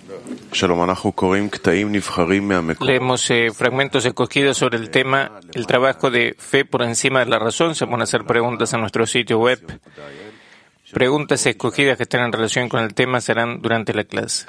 Leemos fragmentos escogidos sobre el tema el trabajo de fe por encima de la razón. Se van a hacer preguntas en nuestro sitio web. Preguntas escogidas que están en relación con el tema serán durante la clase.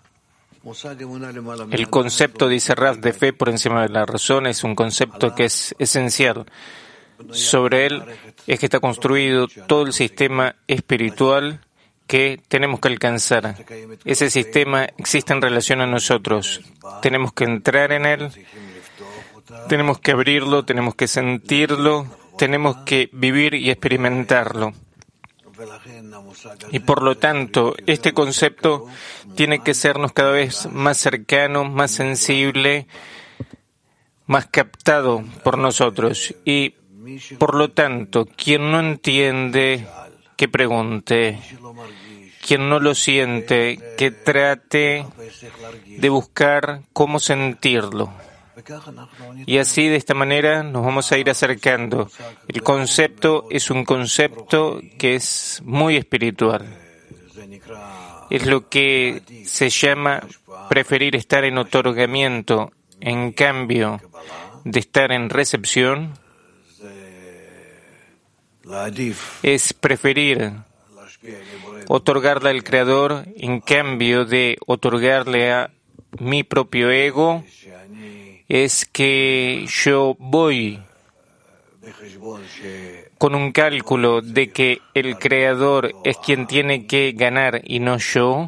El concepto, dice Rav, de fe por encima de la razón es un concepto que es esencial. Sobre él es que está construido todo el sistema espiritual que tenemos que alcanzar. Ese sistema existe en relación a nosotros. Tenemos que entrar en él, tenemos que abrirlo, tenemos que sentirlo, tenemos que vivir y experimentarlo. Y por lo tanto, este concepto tiene que sernos cada vez más cercano, más sensible, más captado por nosotros. Y por lo tanto, quien no entiende, que pregunte. Quien no lo siente, que trate de buscar cómo sentirlo. Y así, de esta manera, nos vamos a ir acercando. El concepto es un concepto que es muy espiritual. Es lo que se llama preferir estar en otorgamiento, en cambio de estar en recepción. Es preferir otorgarle al Creador en cambio de otorgarle a mi propio ego. Es que yo voy con un cálculo de que el Creador es quien tiene que ganar y no yo.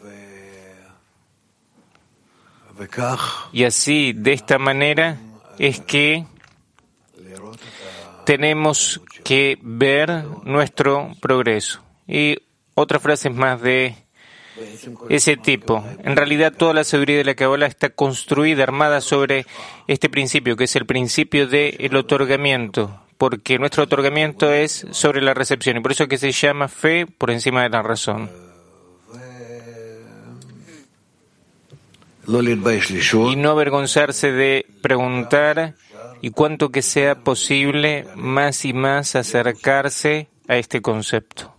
Y así, de esta manera, es que tenemos que ver nuestro progreso. Y otras frases más de ese tipo. En realidad, toda la sabiduría de la Kabbalah está construida, armada sobre este principio, que es el principio del otorgamiento, porque nuestro otorgamiento es sobre la recepción, y por eso que se llama fe por encima de la razón. Y no avergonzarse de preguntar, y cuanto que sea posible, más y más acercarse a este concepto.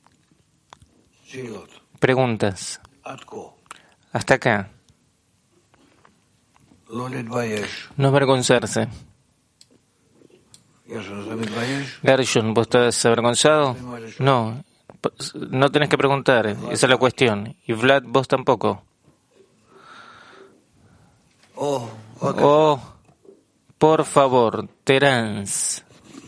Preguntas. Hasta acá. No avergonzarse. Gershon, ¿vos estás avergonzado? No, no tenés que preguntar, esa es la cuestión. Y Vlad, vos tampoco. Oh, por favor, Terence.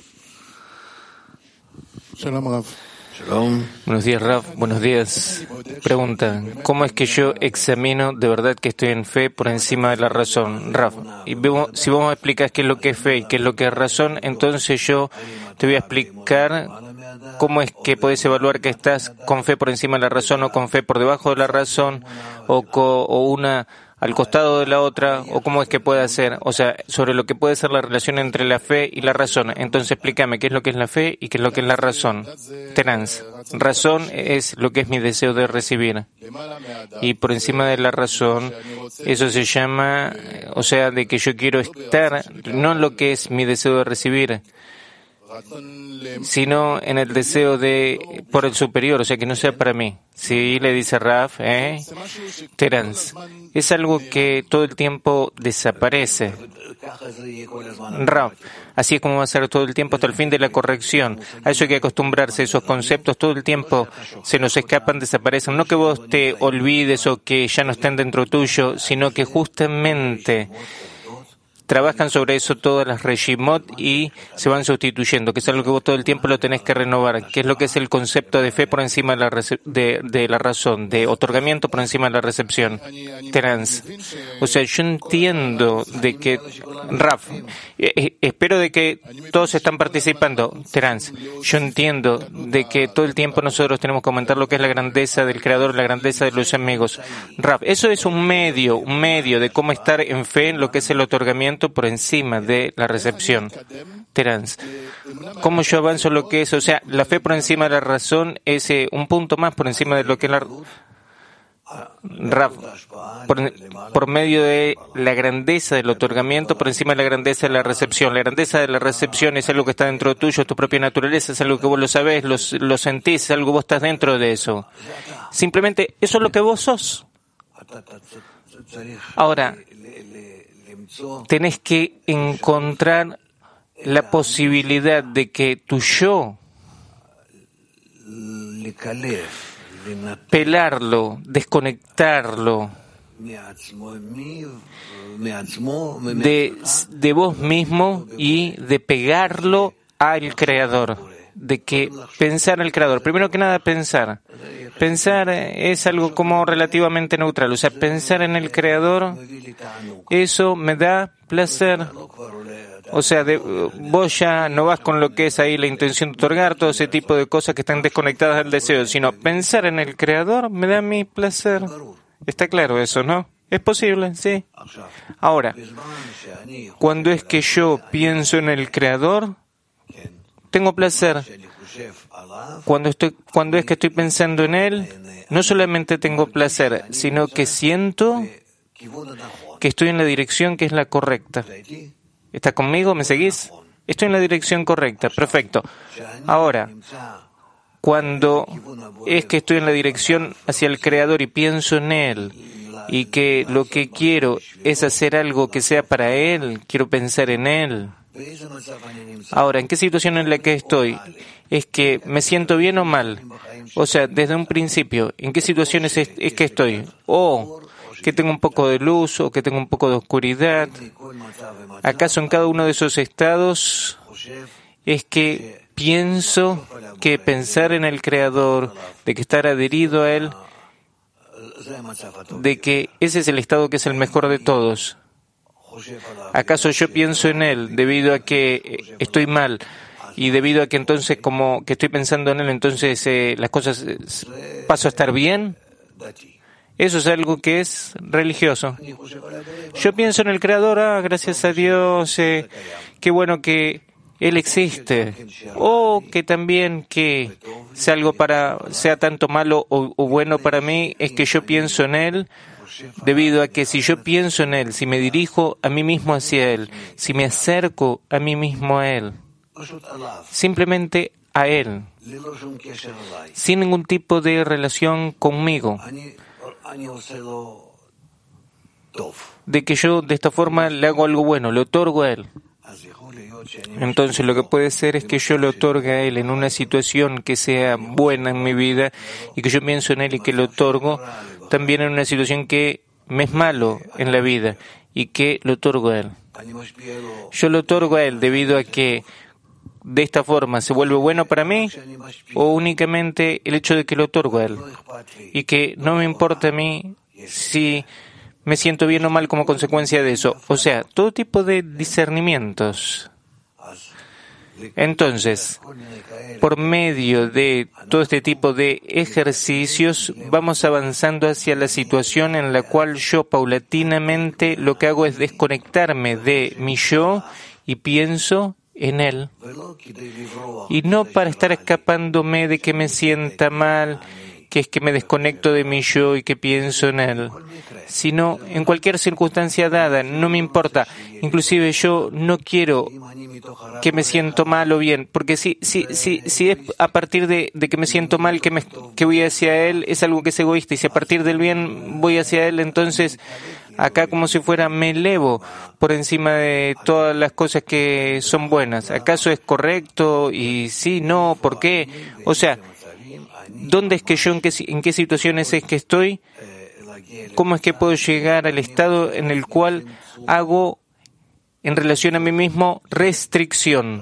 Buenos días, Rav. Buenos días. Pregunta, ¿cómo es que yo examino de verdad que estoy en fe por encima de la razón? Rav, y si vos me explicas qué es lo que es fe y qué es lo que es razón, entonces yo te voy a explicar cómo es que puedes evaluar que estás con fe por encima de la razón o con fe por debajo de la razón o una al costado de la otra, o cómo es que puede ser, o sea, sobre lo que puede ser la relación entre la fe y la razón. Entonces explícame qué es lo que es la fe y qué es lo que es la razón. Terence, razón es lo que es mi deseo de recibir. Y por encima de la razón, eso se llama, o sea, de que yo quiero estar, no en lo que es mi deseo de recibir, sino en el deseo de por el superior, o sea, que no sea para mí. Sí, le dice Rav, Terence, es algo que todo el tiempo desaparece. Rav, así es como va a ser todo el tiempo hasta el fin de la corrección. A eso hay que acostumbrarse, esos conceptos todo el tiempo se nos escapan, desaparecen. No que vos te olvides o que ya no estén dentro tuyo, sino que justamente trabajan sobre eso todas las reshimot y se van sustituyendo, que es algo que vos todo el tiempo lo tenés que renovar, que es lo que es el concepto de fe por encima de la razón, de otorgamiento por encima de la recepción. Terence, o sea, yo entiendo de que, Raf, espero de que todos están participando. Terence, yo entiendo de que todo el tiempo nosotros tenemos que comentar lo que es la grandeza del Creador, la grandeza de los amigos. Raf, eso es un medio de cómo estar en fe en lo que es el otorgamiento por encima de la recepción. Terence, ¿cómo yo avanzo lo que es? O sea, la fe por encima de la razón es un punto más por encima de lo que es la Rav, por medio de la grandeza del otorgamiento por encima de la grandeza de la recepción. La grandeza de la recepción es algo que está dentro tuyo, es tu propia naturaleza, es algo que vos lo sabés, lo sentís, es algo que vos estás dentro de eso. Simplemente eso es lo que vos sos. Ahora, tenés que encontrar la posibilidad de que tu yo, pelarlo, desconectarlo de vos mismo y de pegarlo al Creador, de que pensar al Creador. Primero que nada, pensar. Pensar es algo como relativamente neutral, o sea, pensar en el Creador, eso me da placer. O sea, vos ya no vas con lo que es ahí la intención de otorgar, todo ese tipo de cosas que están desconectadas del deseo, sino pensar en el Creador me da mi placer. Está claro eso, ¿no? Es posible, sí. Ahora, cuando es que yo pienso en el Creador, tengo placer. Cuando es que estoy pensando en Él, no solamente tengo placer, sino que siento que estoy en la dirección que es la correcta. ¿Está conmigo? ¿Me seguís? Estoy en la dirección correcta. Perfecto. Ahora, cuando es que estoy en la dirección hacia el Creador y pienso en Él, y que lo que quiero es hacer algo que sea para Él, quiero pensar en Él. Ahora, ¿en qué situación en la que estoy? ¿Es que me siento bien o mal? O sea, desde un principio, ¿en qué situaciones es que estoy? O que tengo un poco de luz o que tengo un poco de oscuridad. ¿Acaso en cada uno de esos estados es que pienso que pensar en el Creador, de que estar adherido a Él, de que ese es el estado que es el mejor de todos? ¿Acaso yo pienso en Él debido a que estoy mal y debido a que entonces como que estoy pensando en Él, entonces las cosas paso a estar bien? Eso es algo que es religioso. Yo pienso en el Creador, gracias a Dios, qué bueno que Él existe. O que también que sea tanto malo o bueno para mí, es que yo pienso en Él, debido a que si yo pienso en Él, si me dirijo a mí mismo hacia Él, si me acerco a mí mismo a Él, simplemente a Él, sin ningún tipo de relación conmigo, de que yo de esta forma le hago algo bueno, le otorgo a Él. Entonces lo que puede ser es que yo le otorgue a Él en una situación que sea buena en mi vida y que yo pienso en Él y que le otorgo también en una situación que me es malo en la vida y que le otorgo a Él. Yo le otorgo a Él debido a que de esta forma se vuelve bueno para mí, o únicamente el hecho de que lo otorgo a Él y que no me importa a mí si me siento bien o mal como consecuencia de eso. O sea, todo tipo de discernimientos. Entonces, por medio de todo este tipo de ejercicios, vamos avanzando hacia la situación en la cual yo paulatinamente lo que hago es desconectarme de mi yo y pienso en Él. Y no para estar escapándome de que me sienta mal, que es que me desconecto de mi yo y que pienso en Él, sino en cualquier circunstancia dada, no me importa. Inclusive yo no quiero que me siento mal o bien, porque si es a partir de que me siento mal que voy hacia Él, es algo que es egoísta, y si a partir del bien voy hacia Él, entonces acá como si fuera me elevo por encima de todas las cosas que son buenas. ¿Acaso es correcto? Y sí, no, ¿por qué? O sea, ¿dónde es que yo, en qué situaciones es que estoy? ¿Cómo es que puedo llegar al estado en el cual hago, en relación a mí mismo, restricción?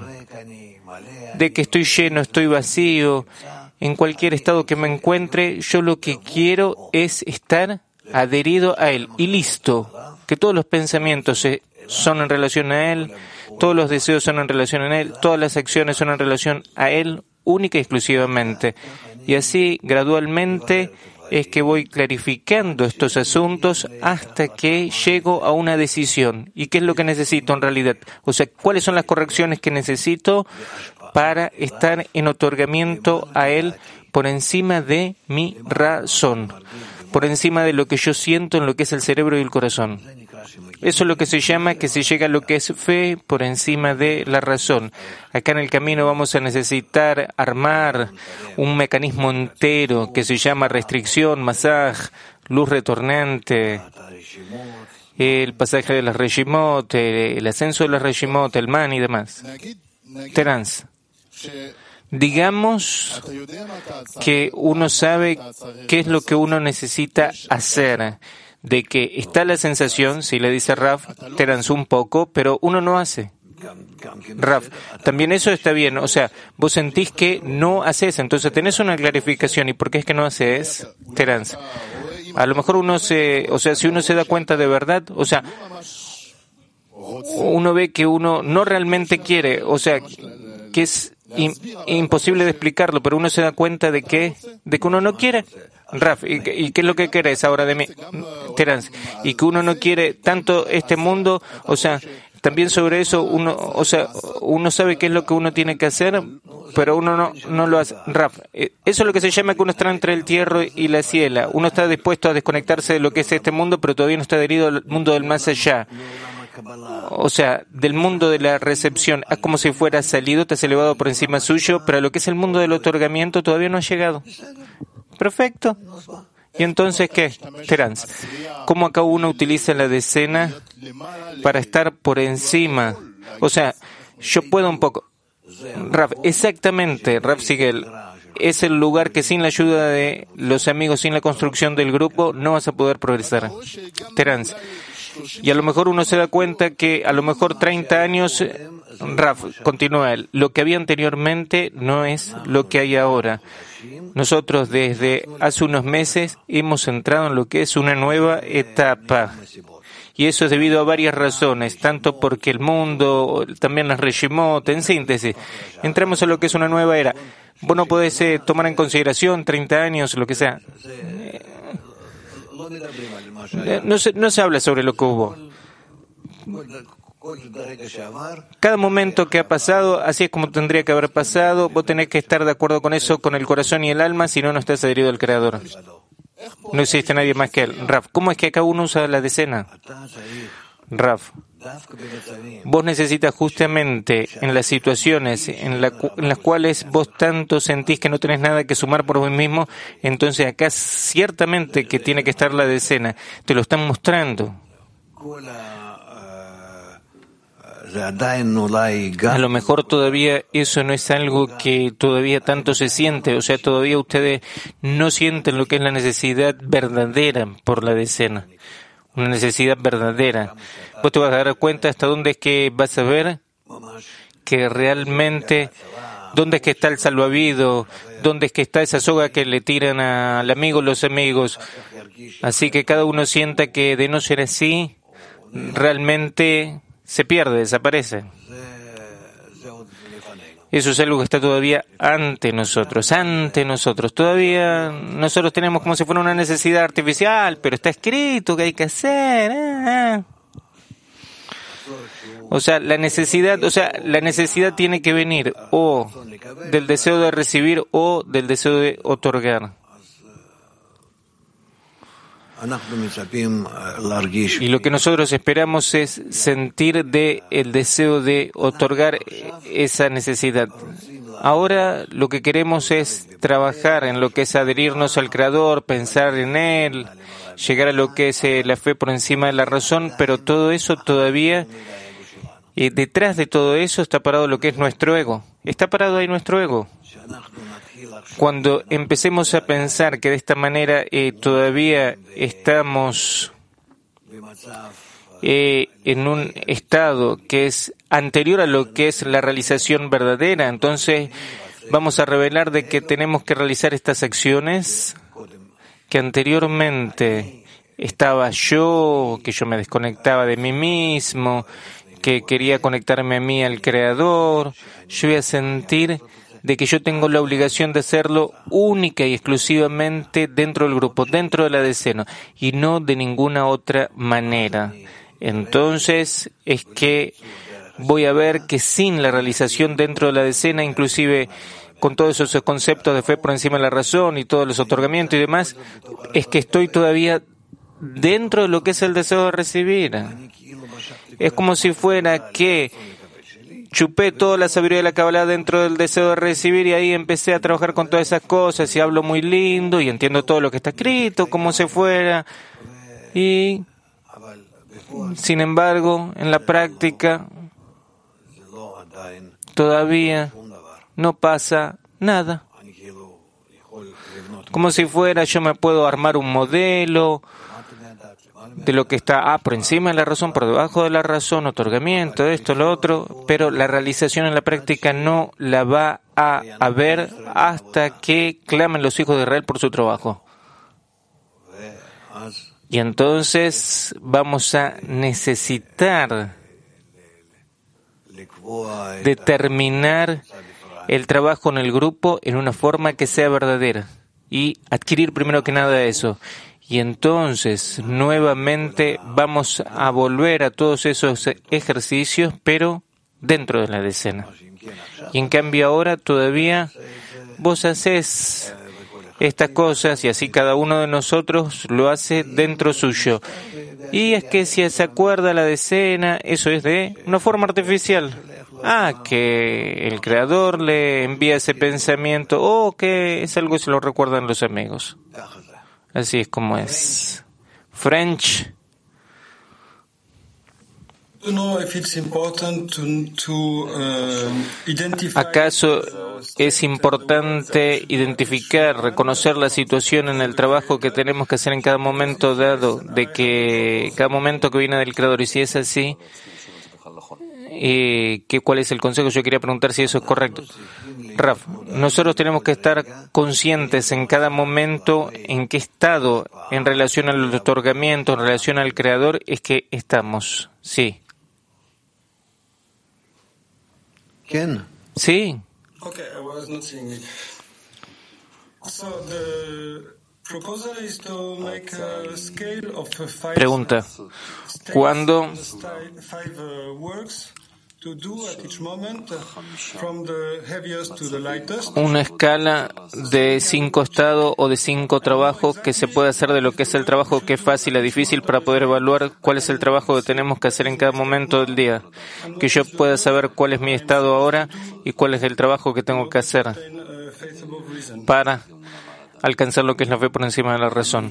De que estoy lleno, estoy vacío, en cualquier estado que me encuentre, yo lo que quiero es estar adherido a Él. Y listo, que todos los pensamientos son en relación a Él, todos los deseos son en relación a Él, todas las acciones son en relación a Él, única y exclusivamente. Y así, gradualmente, es que voy clarificando estos asuntos hasta que llego a una decisión. ¿Y qué es lo que necesito en realidad? O sea, ¿cuáles son las correcciones que necesito para estar en otorgamiento a Él por encima de mi razón? Por encima de lo que yo siento en lo que es el cerebro y el corazón. Eso es lo que se llama que se llega a lo que es fe por encima de la razón. Acá en el camino vamos a necesitar armar un mecanismo entero que se llama restricción, masaje, luz retornante, el pasaje de las Reshimot, el ascenso de las Reshimot, el man y demás. Terence, digamos que uno sabe qué es lo que uno necesita hacer, de que está la sensación, si le dice Raf, Terence un poco, pero uno no hace. Raf, también eso está bien, o sea, vos sentís que no haces, entonces tenés una clarificación, ¿y por qué es que no haces? Terence, a lo mejor si uno se da cuenta de verdad, o sea, uno ve que uno no realmente quiere, o sea, que es imposible de explicarlo, pero uno se da cuenta de que uno no quiere. Raf, ¿y qué es lo que querés ahora de mí? Terence, y que uno no quiere tanto este mundo, o sea, también sobre eso uno sabe qué es lo que uno tiene que hacer, pero uno no lo hace. Raf, eso es lo que se llama que uno está entre el tierra y la ciela. Uno está dispuesto a desconectarse de lo que es este mundo, pero todavía no está adherido al mundo del más allá. O sea, del mundo de la recepción, es como si fuera salido, te has elevado por encima suyo, pero a lo que es el mundo del otorgamiento todavía no has llegado. Perfecto. ¿Y entonces qué? Terence, ¿cómo acá uno utiliza la decena para estar por encima? O sea, yo puedo un poco. Raf, exactamente, Raf Sigel, es el lugar que sin la ayuda de los amigos, sin la construcción del grupo, no vas a poder progresar. Terence, y a lo mejor uno se da cuenta que a lo mejor 30 años, Raf, continúa él, lo que había anteriormente no es lo que hay ahora. Nosotros desde hace unos meses hemos entrado en lo que es una nueva etapa. Y eso es debido a varias razones, tanto porque el mundo, también las Reshimot, en síntesis, entramos a lo que es una nueva era. Vos no podés tomar en consideración 30 años, lo que sea. No se habla sobre lo que hubo. Cada momento que ha pasado, así es como tendría que haber pasado. Vos tenés que estar de acuerdo con eso, con el corazón y el alma, si no, no estás adherido al Creador. No existe nadie más que Él. Raf, ¿cómo es que acá uno usa la decena? Raf, vos necesitas justamente en las situaciones en las cuales vos tanto sentís que no tenés nada que sumar por vos mismo, entonces acá ciertamente que tiene que estar la decena. Te lo están mostrando. A lo mejor todavía eso no es algo que todavía tanto se siente, o sea, todavía ustedes no sienten lo que es la necesidad verdadera por la decena, una necesidad verdadera. Vos te vas a dar cuenta hasta dónde es que vas a ver que realmente, dónde es que está el salvavidas, dónde es que está esa soga que le tiran al amigo los amigos. Así que cada uno sienta que de no ser así, realmente se pierde, desaparece. Eso es algo que está todavía ante nosotros. Todavía nosotros tenemos como si fuera una necesidad artificial, pero está escrito que hay que hacer. O sea, la necesidad tiene que venir o del deseo de recibir o del deseo de otorgar. Y lo que nosotros esperamos es sentir el deseo de otorgar esa necesidad. Ahora lo que queremos es trabajar en lo que es adherirnos al Creador, pensar en Él, llegar a lo que es la fe por encima de la razón, pero todo eso todavía, detrás de todo eso está parado lo que es nuestro ego. Está parado ahí nuestro ego. Cuando empecemos a pensar que de esta manera todavía estamos en un estado que es anterior a lo que es la realización verdadera, entonces vamos a revelar de que tenemos que realizar estas acciones que anteriormente estaba yo, que yo me desconectaba de mí mismo, que quería conectarme a mí al Creador. Yo voy a sentir de que yo tengo la obligación de hacerlo única y exclusivamente dentro del grupo, dentro de la decena, y no de ninguna otra manera. Entonces es que voy a ver que sin la realización dentro de la decena, inclusive con todos esos conceptos de fe por encima de la razón y todos los otorgamientos y demás, es que estoy todavía dentro de lo que es el deseo de recibir. Es como si fuera que chupé toda la sabiduría de la Kabbalah dentro del deseo de recibir y ahí empecé a trabajar con todas esas cosas y hablo muy lindo y entiendo todo lo que está escrito, como si fuera. Y, sin embargo, en la práctica todavía no pasa nada. Como si fuera, yo me puedo armar un modelo de lo que está por encima de la razón, por debajo de la razón, otorgamiento, esto, lo otro, pero la realización en la práctica no la va a haber hasta que clamen los hijos de Israel por su trabajo. Y entonces vamos a necesitar determinar el trabajo en el grupo en una forma que sea verdadera y adquirir primero que nada eso. Y entonces nuevamente vamos a volver a todos esos ejercicios, pero dentro de la decena. Y en cambio ahora todavía vos haces estas cosas y así cada uno de nosotros lo hace dentro suyo. Y es que si se acuerda la decena, eso es de una forma artificial. Que el Creador le envía ese pensamiento, o que es algo que se lo recuerdan los amigos. Así es como es. French. ¿Acaso es importante identificar, reconocer la situación en el trabajo que tenemos que hacer en cada momento dado, de que cada momento que viene del Creador? Y si es así, ¿cuál es el consejo? Yo quería preguntar si eso es correcto. Raf, nosotros tenemos que estar conscientes en cada momento en qué estado en relación al otorgamiento, en relación al Creador, es que estamos. Sí. ¿Quién? Sí. Pregunta. ¿Cuándo una escala de 5 estados o de 5 trabajos que se puede hacer de lo que es el trabajo que es fácil a difícil para poder evaluar cuál es el trabajo que tenemos que hacer en cada momento del día? Que yo pueda saber cuál es mi estado ahora y cuál es el trabajo que tengo que hacer para alcanzar lo que es la fe por encima de la razón.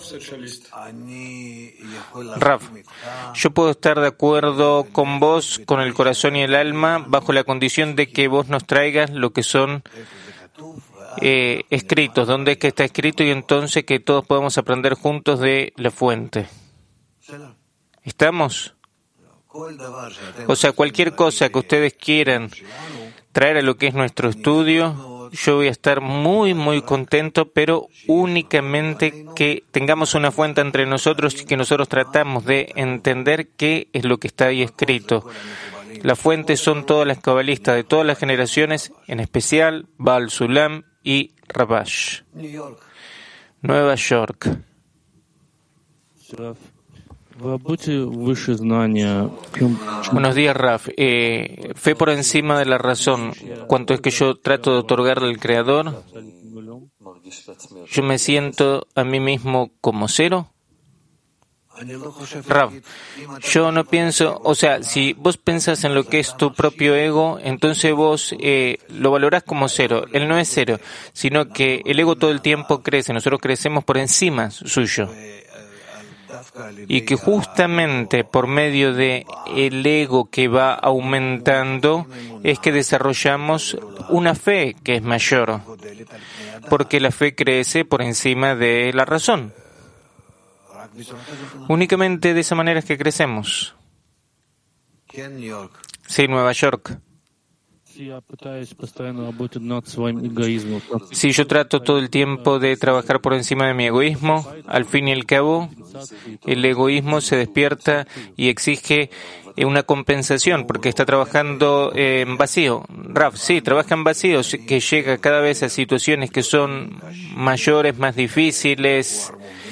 Raf, yo puedo estar de acuerdo con vos, con el corazón y el alma, bajo la condición de que vos nos traigas lo que son escritos, donde es que está escrito, y entonces que todos podamos aprender juntos de la fuente. ¿Estamos? O sea, cualquier cosa que ustedes quieran traer a lo que es nuestro estudio, yo voy a estar muy, muy contento, pero únicamente que tengamos una fuente entre nosotros y que nosotros tratamos de entender qué es lo que está ahí escrito. Las fuentes son todas las cabalistas de todas las generaciones, en especial Baal Sulam y Rabash. Nueva York. Buenos días, Raf. Fe por encima de la razón. ¿Cuánto es que yo trato de otorgarle al Creador? ¿Yo me siento a mí mismo como cero? Raf, yo no pienso, o sea, si vos pensás en lo que es tu propio ego, entonces vos lo valorás como cero. Él no es cero, sino que el ego todo el tiempo crece. Nosotros crecemos por encima suyo. Y que justamente por medio de el ego que va aumentando es que desarrollamos una fe que es mayor, porque la fe crece por encima de la razón. Únicamente de esa manera es que crecemos. Sí, Nueva York. Si yo trato todo el tiempo de trabajar por encima de mi egoísmo, al fin y al cabo, el egoísmo se despierta y exige una compensación, porque está trabajando en vacío. Raf, sí, trabaja en vacío, que llega cada vez a situaciones que son mayores, más difíciles.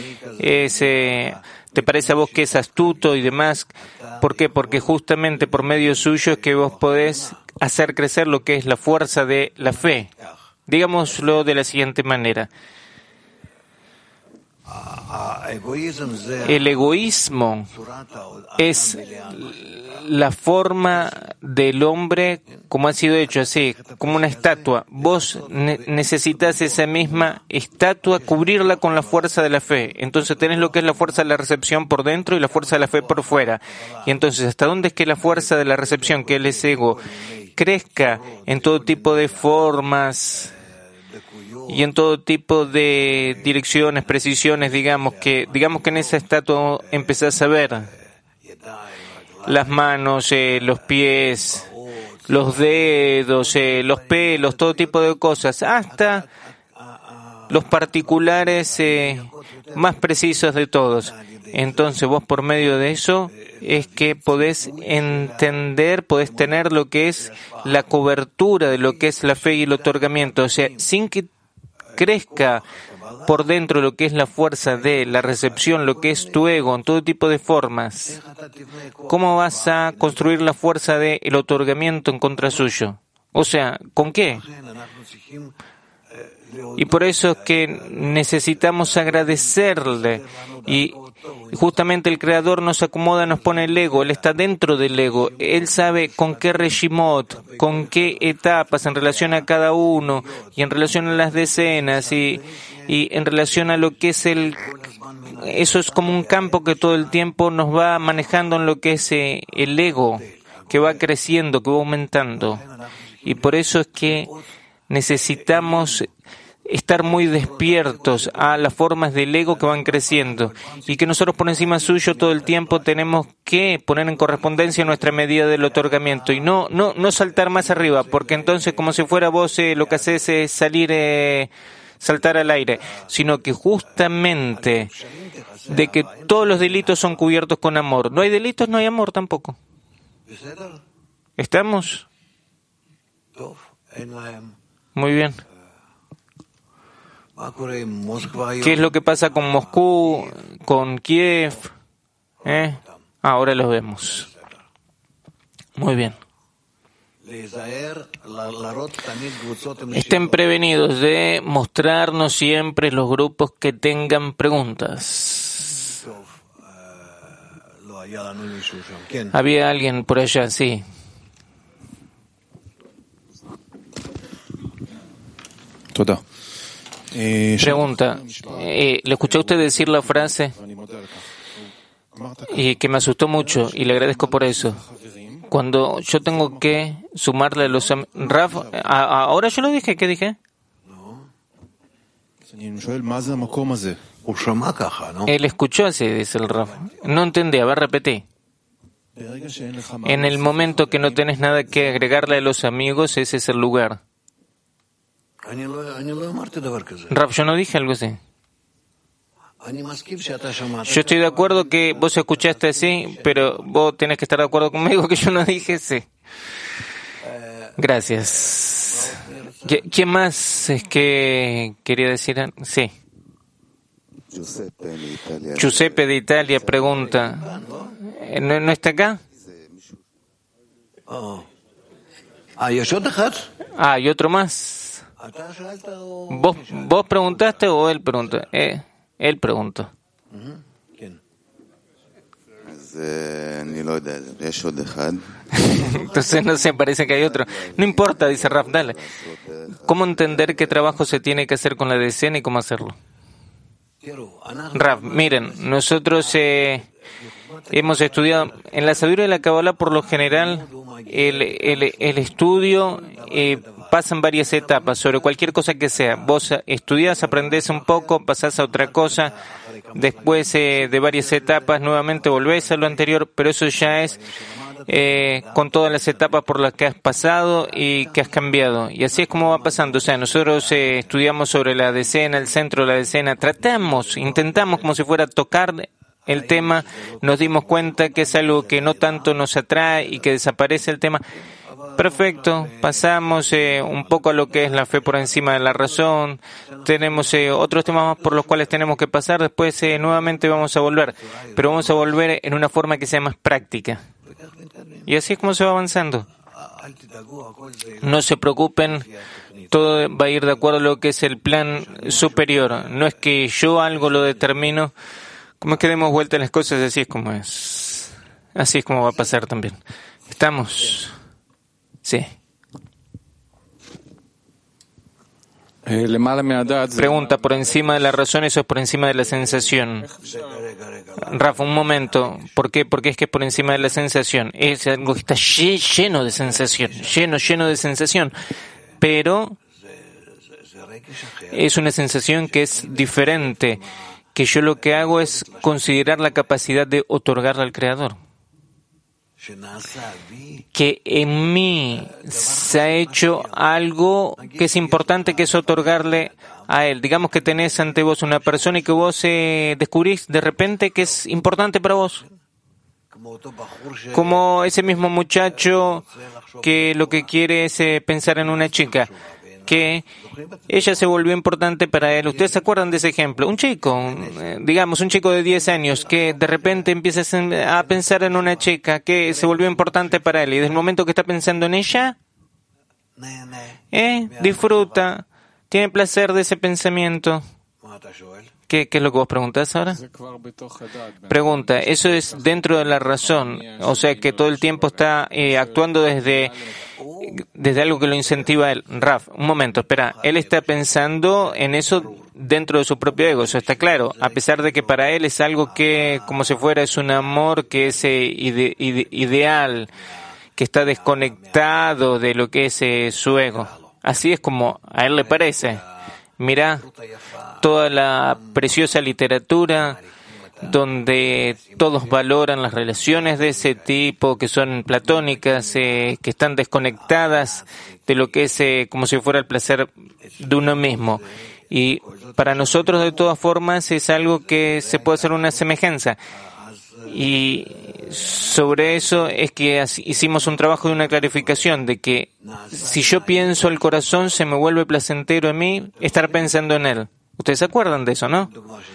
¿Te parece a vos que es astuto y demás? ¿Por qué? Porque justamente por medio suyo es que vos podés hacer crecer lo que es la fuerza de la fe. Digámoslo de la siguiente manera. El egoísmo es la forma del hombre como ha sido hecho, así, como una estatua. Vos necesitas esa misma estatua cubrirla con la fuerza de la fe. Entonces tenés lo que es la fuerza de la recepción por dentro y la fuerza de la fe por fuera. Y entonces, ¿hasta dónde es que la fuerza de la recepción, que es el ego, crezca en todo tipo de formas y en todo tipo de direcciones, precisiones, digamos que en esa estatua empezás a ver las manos, los pies, los dedos, los pelos, todo tipo de cosas, hasta los particulares más precisos de todos. Entonces vos por medio de eso es que podés entender, podés tener lo que es la cobertura de lo que es la fe y el otorgamiento. O sea, sin que crezca por dentro lo que es la fuerza de la recepción, lo que es tu ego en todo tipo de formas, ¿cómo vas a construir la fuerza del otorgamiento en contra suyo? O sea, ¿con qué? Y por eso es que necesitamos agradecerle. Y justamente el Creador nos acomoda, nos pone el ego. Él está dentro del ego. Él sabe con qué reshimot, con qué etapas en relación a cada uno y en relación a las decenas y en relación a lo que es eso es como un campo que todo el tiempo nos va manejando en lo que es el ego, que va creciendo, que va aumentando. Y por eso es que necesitamos estar muy despiertos a las formas del ego que van creciendo y que nosotros por encima suyo todo el tiempo tenemos que poner en correspondencia nuestra medida del otorgamiento y no saltar más arriba, porque entonces como si fuera vos lo que haces es saltar al aire, sino que justamente de que todos los delitos son cubiertos con amor. No hay delitos, no hay amor tampoco. ¿Estamos? Muy bien. ¿Qué es lo que pasa con Moscú, con Kiev? Ahora lo vemos. Muy bien. Estén prevenidos de mostrarnos siempre los grupos que tengan preguntas. Había alguien por allá, sí. Toda. Pregunta, ¿le escuché a usted decir la frase y que me asustó mucho y le agradezco por eso? Cuando yo tengo que sumarle a los Raf, ahora yo lo dije, ¿qué dije? Él escuchó así, dice el Raf. No entendí, a ver, repetí. En el momento que no tenés nada que agregarle a los amigos, ese es el lugar. Raf, yo no dije algo así. Yo estoy de acuerdo que vos escuchaste así, pero vos tenés que estar de acuerdo conmigo que yo no dije sí. Gracias. ¿Quién más es que quería decir? Sí. Giuseppe de Italia pregunta. ¿No está acá? ¿Y otro más? ¿Vos preguntaste o él preguntó? Él preguntó. Entonces no sé, parece que hay otro. No importa, dice Raf, dale. ¿Cómo entender qué trabajo se tiene que hacer con la decena y cómo hacerlo? Raf, miren, nosotros hemos estudiado en la sabiduría de la Kabbalah, por lo general el estudio pasa en varias etapas sobre cualquier cosa que sea. Vos estudiás, aprendés un poco, pasás a otra cosa, después de varias etapas nuevamente volvés a lo anterior, pero eso ya es con todas las etapas por las que has pasado y que has cambiado. Y así es como va pasando. O sea, nosotros estudiamos sobre la decena, el centro de la decena, intentamos como si fuera tocar el tema, nos dimos cuenta que es algo que no tanto nos atrae y que desaparece el tema. Perfecto, pasamos un poco a lo que es la fe por encima de la razón, tenemos otros temas más por los cuales tenemos que pasar, después nuevamente vamos a volver, pero vamos a volver en una forma que sea más práctica. Y así es como se va avanzando. No se preocupen, todo va a ir de acuerdo a lo que es el plan superior. No es que yo algo lo determino. Como es que demos vuelta a las cosas, así es como es. Así es como va a pasar también. ¿Estamos? Sí. Pregunta, ¿por encima de la razón eso es por encima de la sensación? Rafa, un momento. ¿Por qué? Porque es que es por encima de la sensación. Es algo que está lleno de sensación. Lleno de sensación. Pero es una sensación que es diferente. Que yo lo que hago es considerar la capacidad de otorgarle al Creador. Que en mí se ha hecho algo que es importante, que es otorgarle a él. Digamos que tenés ante vos una persona y que vos descubrís de repente que es importante para vos. Como ese mismo muchacho que lo que quiere es pensar en una chica, que ella se volvió importante para él. ¿Ustedes se acuerdan de ese ejemplo? Un chico, digamos, un chico de 10 años que de repente empieza a pensar en una chica que se volvió importante para él y desde el momento que está pensando en ella, disfruta, tiene placer de ese pensamiento. ¿Qué es lo que vos preguntás ahora? Pregunta, eso es dentro de la razón, o sea que todo el tiempo está actuando desde algo que lo incentiva a él. Raf, un momento, espera, él está pensando en eso dentro de su propio ego, eso está claro, a pesar de que para él es algo que como si fuera es un amor que es ideal, que está desconectado de lo que es su ego. Así es como a él le parece. Mirá toda la preciosa literatura donde todos valoran las relaciones de ese tipo, que son platónicas, que están desconectadas de lo que es como si fuera el placer de uno mismo. Y para nosotros, de todas formas, es algo que se puede hacer una semejanza. Y sobre eso es que hicimos un trabajo de una clarificación de que si yo pienso el corazón, se me vuelve placentero en mí estar pensando en él. ¿Ustedes se acuerdan de eso, no?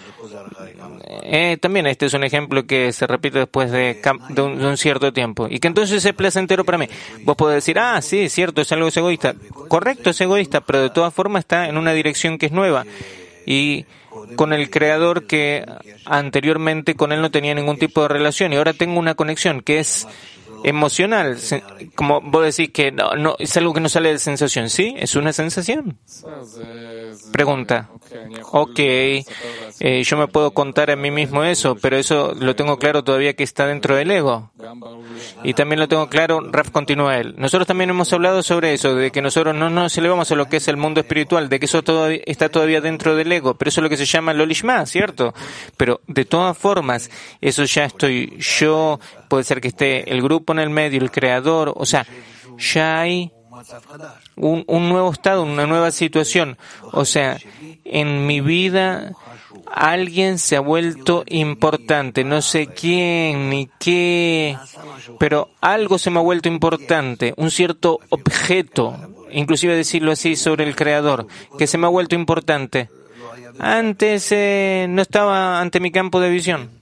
También este es un ejemplo que se repite después de un cierto tiempo. Y que entonces es placentero para mí. Vos podés decir, sí, es cierto, es algo egoísta. Correcto, es egoísta, pero de todas formas está en una dirección que es nueva. Y con el Creador que anteriormente con él no tenía ningún tipo de relación. Y ahora tengo una conexión que es emocional. Como vos decís que no es algo que no sale de sensación. ¿Sí? ¿Es una sensación? Pregunta. Ok, yo me puedo contar a mí mismo eso, pero eso lo tengo claro todavía que está dentro del ego. Y también lo tengo claro, Raf continúa él. Nosotros también hemos hablado sobre eso, de que nosotros no nos elevamos a lo que es el mundo espiritual, de que eso está todavía dentro del ego, pero eso es lo que se llama Lolishma, ¿cierto? Pero de todas formas, eso ya estoy yo, puede ser que esté el grupo en el medio, el creador, o sea, ya hay un nuevo estado, una nueva situación. O sea, en mi vida alguien se ha vuelto importante, no sé quién ni qué, pero algo se me ha vuelto importante, un cierto objeto, inclusive decirlo así sobre el Creador, que se me ha vuelto importante. Antes no estaba ante mi campo de visión.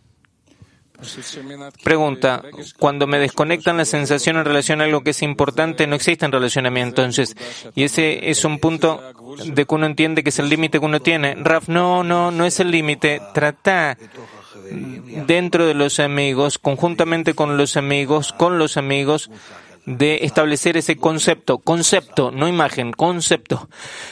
Pregunta, cuando me desconectan la sensación en relación a algo que es importante, no existe en relacionamiento, entonces, y ese es un punto de que uno entiende que es el límite que uno tiene. Raf, no es el límite. Trata dentro de los amigos, conjuntamente con los amigos, de establecer ese concepto, no imagen, concepto.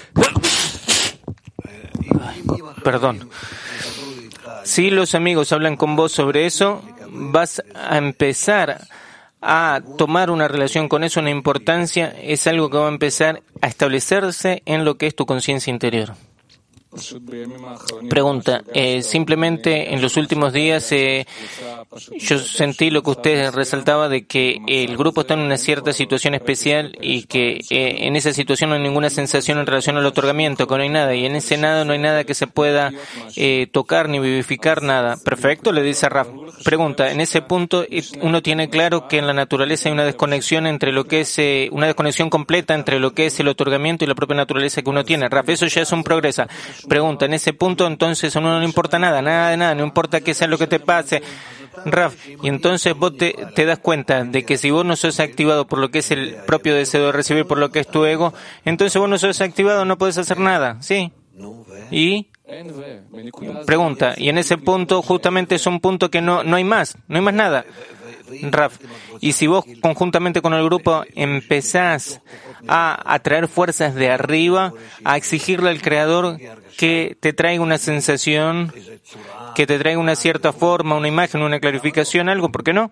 Perdón. Si los amigos hablan con vos sobre eso, vas a empezar a tomar una relación con eso, una importancia, es algo que va a empezar a establecerse en lo que es tu conciencia interior. Pregunta, simplemente en los últimos días yo sentí lo que usted resaltaba de que el grupo está en una cierta situación especial y que en esa situación no hay ninguna sensación en relación al otorgamiento, que no hay nada, y en ese nada no hay nada que se pueda tocar ni vivificar nada. Perfecto, le dice Raf. Pregunta, en ese punto uno tiene claro que en la naturaleza hay una desconexión entre lo que es, una desconexión completa entre lo que es el otorgamiento y la propia naturaleza que uno tiene. Raf, eso ya es un progreso. Pregunta, en ese punto entonces a uno no le importa nada, nada de nada, no importa qué sea lo que te pase, Raf, y entonces vos te das cuenta de que si vos no sos activado por lo que es el propio deseo de recibir, por lo que es tu ego, entonces vos no sos activado, no podés hacer nada, ¿sí? Y pregunta, y en ese punto justamente es un punto que no hay más nada. Raf, y si vos conjuntamente con el grupo empezás a atraer fuerzas de arriba, a exigirle al Creador que te traiga una sensación, que te traiga una cierta forma, una imagen, una clarificación, algo, ¿por qué no?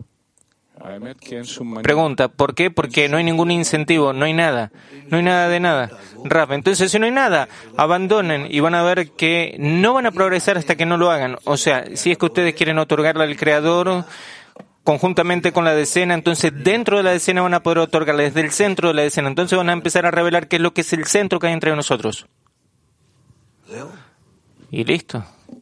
Pregunta, ¿por qué? Porque no hay ningún incentivo, no hay nada de nada. Raf, entonces si no hay nada, abandonen y van a ver que no van a progresar hasta que no lo hagan. O sea, si es que ustedes quieren otorgarle al Creador conjuntamente con la decena, entonces dentro de la decena van a poder otorgarle desde el centro de la decena. Entonces van a empezar a revelar qué es lo que es el centro que hay entre nosotros. Y listo.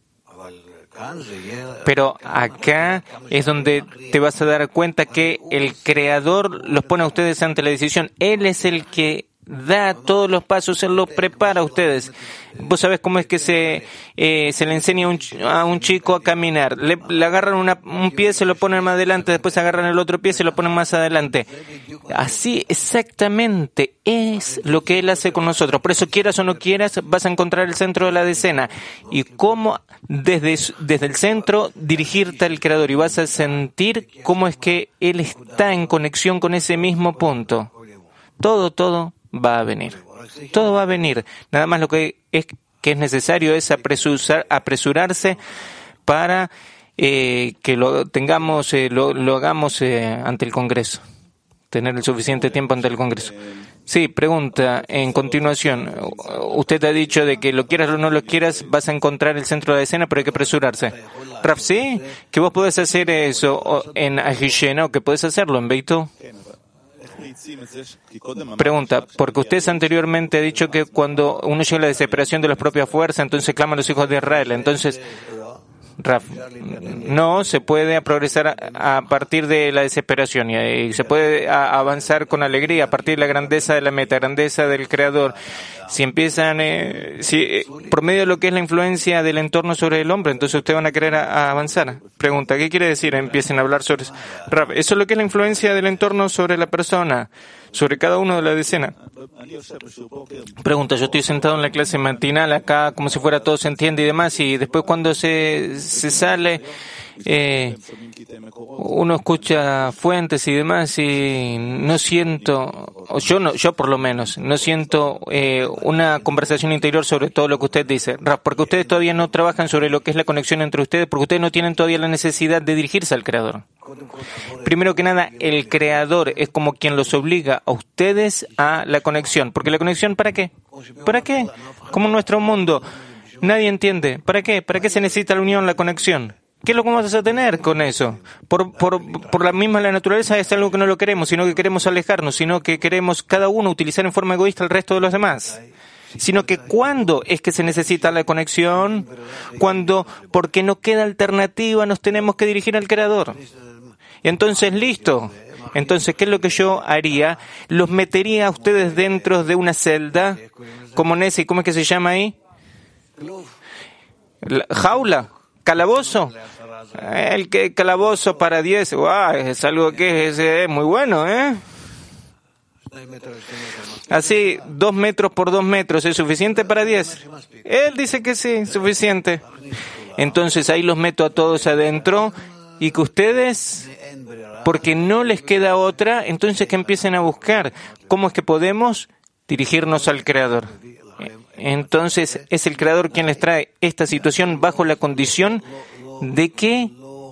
Pero acá es donde te vas a dar cuenta que el Creador los pone a ustedes ante la decisión. Él es el que da todos los pasos, Él los prepara a ustedes. Vos sabés cómo es que se le enseña a un chico a caminar. Le agarran un pie, se lo ponen más adelante, después agarran el otro pie, se lo ponen más adelante. Así exactamente es lo que Él hace con nosotros. Por eso, quieras o no quieras, vas a encontrar el centro de la decena. Y cómo desde el centro dirigirte al Creador. Y vas a sentir cómo es que Él está en conexión con ese mismo punto. Todo va a venir. Todo va a venir. Nada más lo que es necesario es apresurarse para que lo tengamos, lo hagamos ante el Congreso. Tener el suficiente tiempo ante el Congreso. Sí, pregunta en continuación. Usted ha dicho de que lo quieras o no lo quieras, vas a encontrar el centro de la escena, pero hay que apresurarse. Raf, ¿sí? Que vos podés hacer eso en Ajishena o que podés hacerlo en Beitú. Pregunta, porque usted anteriormente ha dicho que cuando uno llega a la desesperación de las propias fuerzas, entonces claman los hijos de Israel. Entonces, Raf, no se puede progresar a partir de la desesperación y se puede avanzar con alegría a partir de la grandeza de la meta, grandeza del Creador. Si empiezan, por medio de lo que es la influencia del entorno sobre el hombre, entonces ustedes van a querer avanzar. Pregunta, ¿qué quiere decir? Empiecen a hablar sobre eso. Raf, eso es lo que es la influencia del entorno sobre la persona, sobre cada uno de la decena. Pregunta, yo estoy sentado en la clase matinal acá como si fuera todo se entiende y demás, y después cuando se sale uno escucha fuentes y demás y no siento, yo por lo menos, no siento una conversación interior sobre todo lo que usted dice. Porque ustedes todavía no trabajan sobre lo que es la conexión entre ustedes, porque ustedes no tienen todavía la necesidad de dirigirse al Creador. Primero que nada, el Creador es como quien los obliga a ustedes a la conexión. Porque la conexión, ¿para qué? ¿Para qué? Como en nuestro mundo, nadie entiende. ¿Para qué? ¿Para qué se necesita la unión, la conexión? ¿Qué es lo que vamos a tener con eso? Por la misma la naturaleza es algo que no lo queremos, sino que queremos alejarnos, sino que queremos cada uno utilizar en forma egoísta al resto de los demás. Sino que ¿cuándo es que se necesita la conexión? Cuando, porque no queda alternativa, nos tenemos que dirigir al Creador. Y entonces, listo. Entonces, ¿qué es lo que yo haría? Los metería a ustedes dentro de una celda, como Nessie, ¿cómo es que se llama ahí? Jaula, calabozo. El calabozo para 10, wow, es algo que es muy bueno, ¿eh? Así, 2 metros por 2 metros, ¿es suficiente para 10? Él dice que sí, suficiente. Entonces ahí los meto a todos adentro y que ustedes, porque no les queda otra, entonces que empiecen a buscar cómo es que podemos dirigirnos al Creador. Entonces es el Creador quien les trae esta situación bajo la condición de que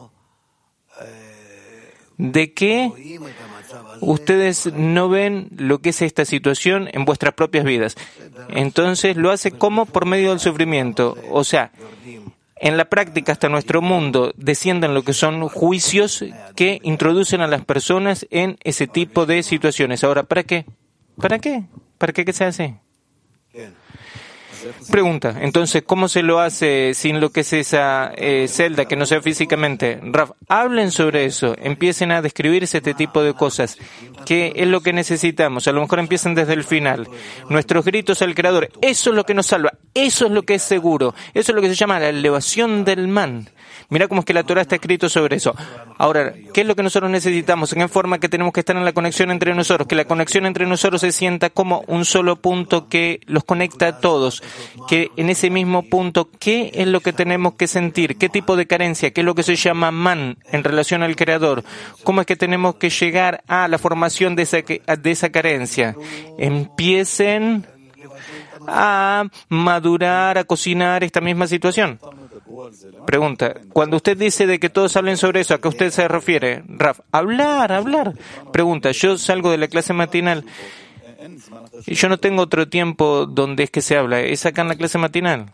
ustedes no ven lo que es esta situación en vuestras propias vidas. Entonces lo hace como por medio del sufrimiento. O sea, en la práctica hasta nuestro mundo descienden lo que son juicios que introducen a las personas en ese tipo de situaciones. Ahora, ¿para qué? ¿Para qué? ¿Para qué se hace? Pregunta, entonces, ¿cómo se lo hace sin lo que es esa celda que no sea físicamente? Raf, hablen sobre eso, empiecen a describirse este tipo de cosas. ¿Qué es lo que necesitamos? A lo mejor empiecen desde el final. Nuestros gritos al Creador, eso es lo que nos salva, eso es lo que es seguro, eso es lo que se llama la elevación del man. Mira cómo es que la Torah está escrito sobre eso. Ahora, ¿qué es lo que nosotros necesitamos? ¿En qué forma que tenemos que estar en la conexión entre nosotros? Que la conexión entre nosotros se sienta como un solo punto que los conecta a todos. Que en ese mismo punto, ¿qué es lo que tenemos que sentir? ¿Qué tipo de carencia? ¿Qué es lo que se llama man en relación al Creador? ¿Cómo es que tenemos que llegar a la formación de esa carencia? Empiecen a madurar, a cocinar esta misma situación. Pregunta, cuando usted dice de que todos hablen sobre eso, ¿a qué usted se refiere? Raf, hablar. Pregunta, yo salgo de la clase matinal y yo no tengo otro tiempo donde es que se habla, es acá en la clase matinal.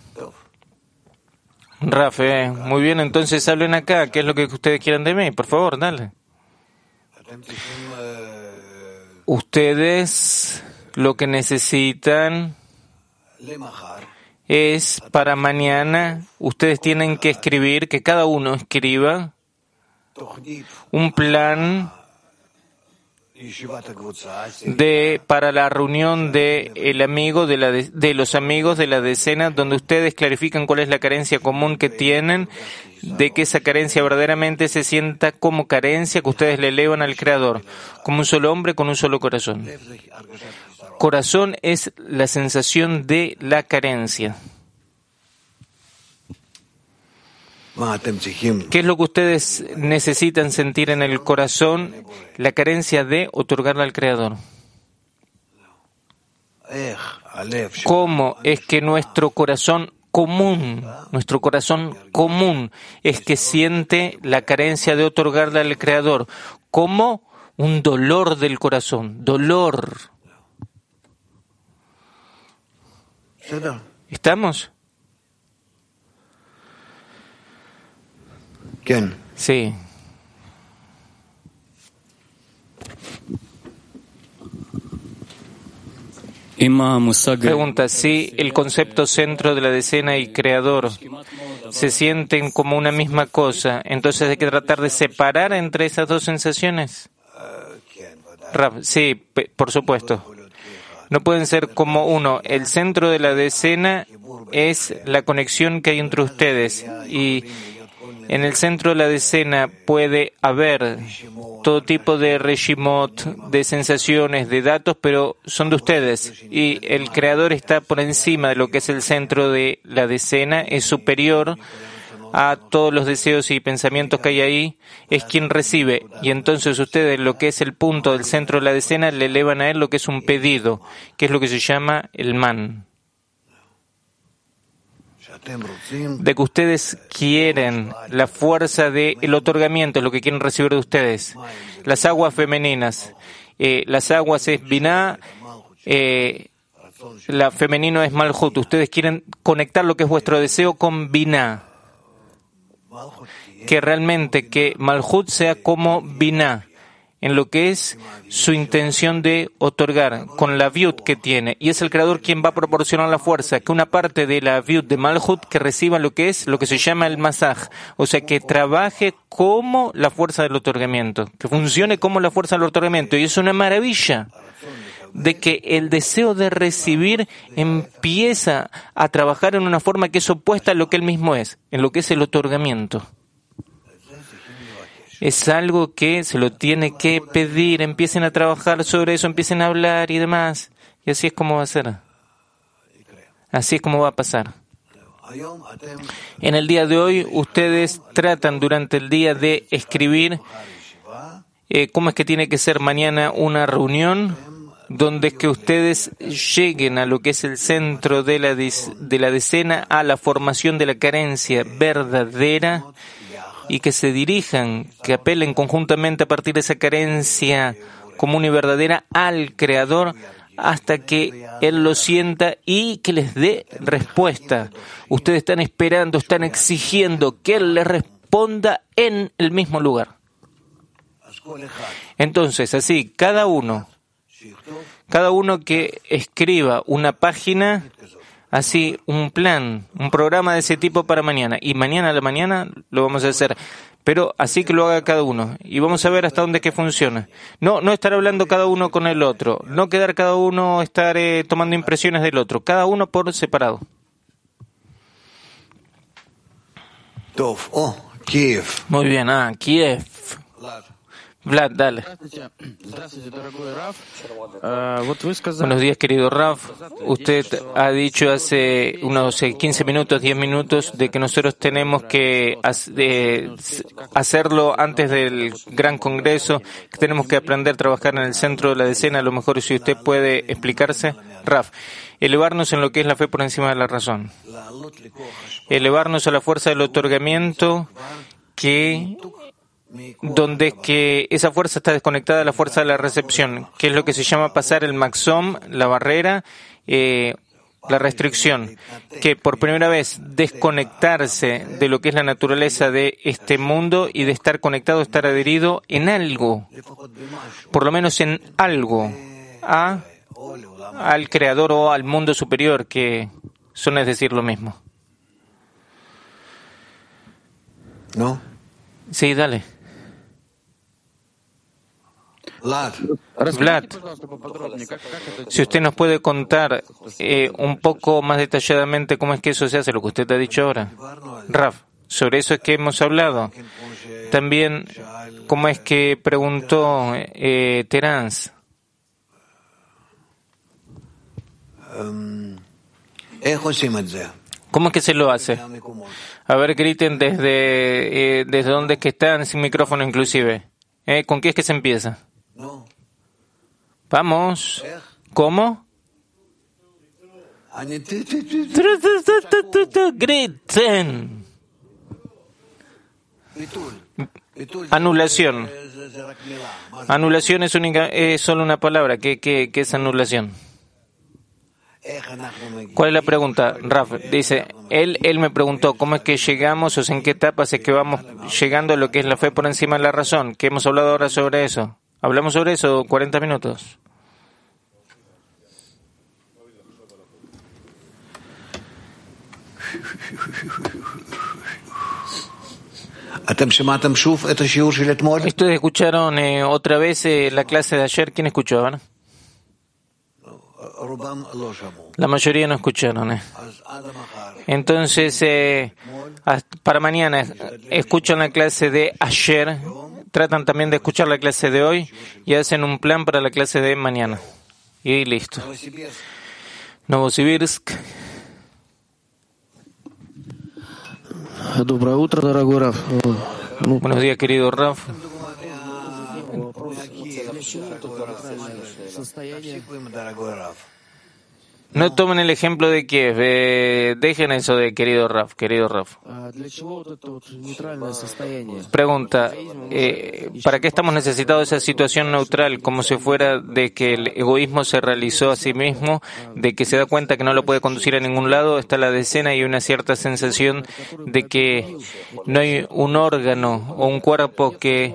Raf, muy bien, entonces hablen acá, ¿qué es lo que ustedes quieran de mí? Por favor, dale. Ustedes lo que necesitan es para mañana, ustedes tienen que escribir, que cada uno escriba un plan para la reunión de los amigos de la decena, donde ustedes clarifican cuál es la carencia común que tienen, de que esa carencia verdaderamente se sienta como carencia que ustedes le elevan al Creador, como un solo hombre con un solo corazón. Corazón es la sensación de la carencia. ¿Qué es lo que ustedes necesitan sentir en el corazón? La carencia de otorgarle al Creador. ¿Cómo es que nuestro corazón común es que siente la carencia de otorgarle al Creador? Como un dolor del corazón, dolor. ¿Estamos? ¿Quién? Sí. Pregunta, si el concepto centro de la decena y creador se sienten como una misma cosa, entonces hay que tratar de separar entre esas dos sensaciones. Sí, por supuesto. No pueden ser como uno. El centro de la decena es la conexión que hay entre ustedes y en el centro de la decena puede haber todo tipo de reshimot, de sensaciones, de datos, pero son de ustedes. Y el Creador está por encima de lo que es el centro de la decena, es superior a todos los deseos y pensamientos que hay ahí, es quien recibe. Y entonces ustedes, lo que es el punto del centro de la decena, le elevan a él lo que es un pedido, que es lo que se llama el man. De que ustedes quieren la fuerza del otorgamiento, es lo que quieren recibir de ustedes. Las aguas femeninas. Las aguas es Binah, la femenino es Malhut. Ustedes quieren conectar lo que es vuestro deseo con Binah. Que realmente que Malhut sea como Binah, en lo que es su intención de otorgar, con la viud que tiene. Y es el Creador quien va a proporcionar la fuerza, que una parte de la viud de Malhut que reciba lo que se llama el masaj, o sea, que trabaje como la fuerza del otorgamiento, que funcione como la fuerza del otorgamiento. Y es una maravilla de que el deseo de recibir empieza a trabajar en una forma que es opuesta a lo que él mismo es, en lo que es el otorgamiento. Es algo que se lo tiene que pedir, empiecen a trabajar sobre eso, empiecen a hablar y demás. Y así es como va a ser. Así es como va a pasar. En el día de hoy, ustedes tratan durante el día de escribir cómo es que tiene que ser mañana una reunión donde es que ustedes lleguen a lo que es el centro de la decena, a la formación de la carencia verdadera, y que se dirijan, que apelen conjuntamente a partir de esa carencia común y verdadera al Creador hasta que Él lo sienta y que les dé respuesta. Ustedes están esperando, están exigiendo que Él les responda en el mismo lugar. Entonces, así, cada uno que escriba una página así un plan, un programa de ese tipo para mañana. Y mañana a la mañana lo vamos a hacer. Pero así que lo haga cada uno. Y vamos a ver hasta dónde que funciona. No estar hablando cada uno con el otro. No quedar cada uno, estar tomando impresiones del otro. Cada uno por separado. Kiev. Muy bien, Kiev. Vlad, dale. Buenos días, querido Raf. Usted ha dicho hace unos 15 minutos, 10 minutos, de que nosotros tenemos que hacerlo antes del gran congreso, que tenemos que aprender a trabajar en el centro de la decena. A lo mejor si usted puede explicarse. Raf, elevarnos en lo que es la fe por encima de la razón. Elevarnos a la fuerza del otorgamiento donde es que esa fuerza está desconectada de la fuerza de la recepción, que es lo que se llama pasar el maxom, la barrera, la restricción, que por primera vez desconectarse de lo que es la naturaleza de este mundo y de estar conectado, estar adherido en algo, por lo menos en algo, al Creador o al mundo superior, que son es decir lo mismo. ¿No? Sí, dale. Vlad, si usted nos puede contar un poco más detalladamente cómo es que eso se hace, lo que usted ha dicho ahora. Raf, sobre eso es que hemos hablado. También, cómo es que preguntó Terence. ¿Cómo es que se lo hace? A ver, griten desde donde es que están, sin micrófono inclusive. ¿Con qué es que se empieza? Vamos. ¿Cómo? Griten. Anulación. Anulación es solo una palabra. ¿Qué es anulación? ¿Cuál es la pregunta? Raf dice, él me preguntó cómo es que llegamos o en qué etapas es que vamos llegando a lo que es la fe por encima de la razón. ¿Qué hemos hablado ahora sobre eso? Hablamos sobre eso 40 minutos. ¿Ustedes escucharon otra vez la clase de ayer? ¿Quién escuchó? ¿Verdad? La mayoría no escucharon. Entonces, para mañana escuchan la clase de ayer, tratan también de escuchar la clase de hoy y hacen un plan para la clase de mañana. Y listo. Novosibirsk. Buenos días, querido Raf. No tomen el ejemplo de Kiev, dejen eso de querido Raf. Pregunta, ¿para qué estamos necesitados de esa situación neutral, como si fuera de que el egoísmo se realizó a sí mismo, de que se da cuenta que no lo puede conducir a ningún lado? Está la decena y una cierta sensación de que no hay un órgano o un cuerpo que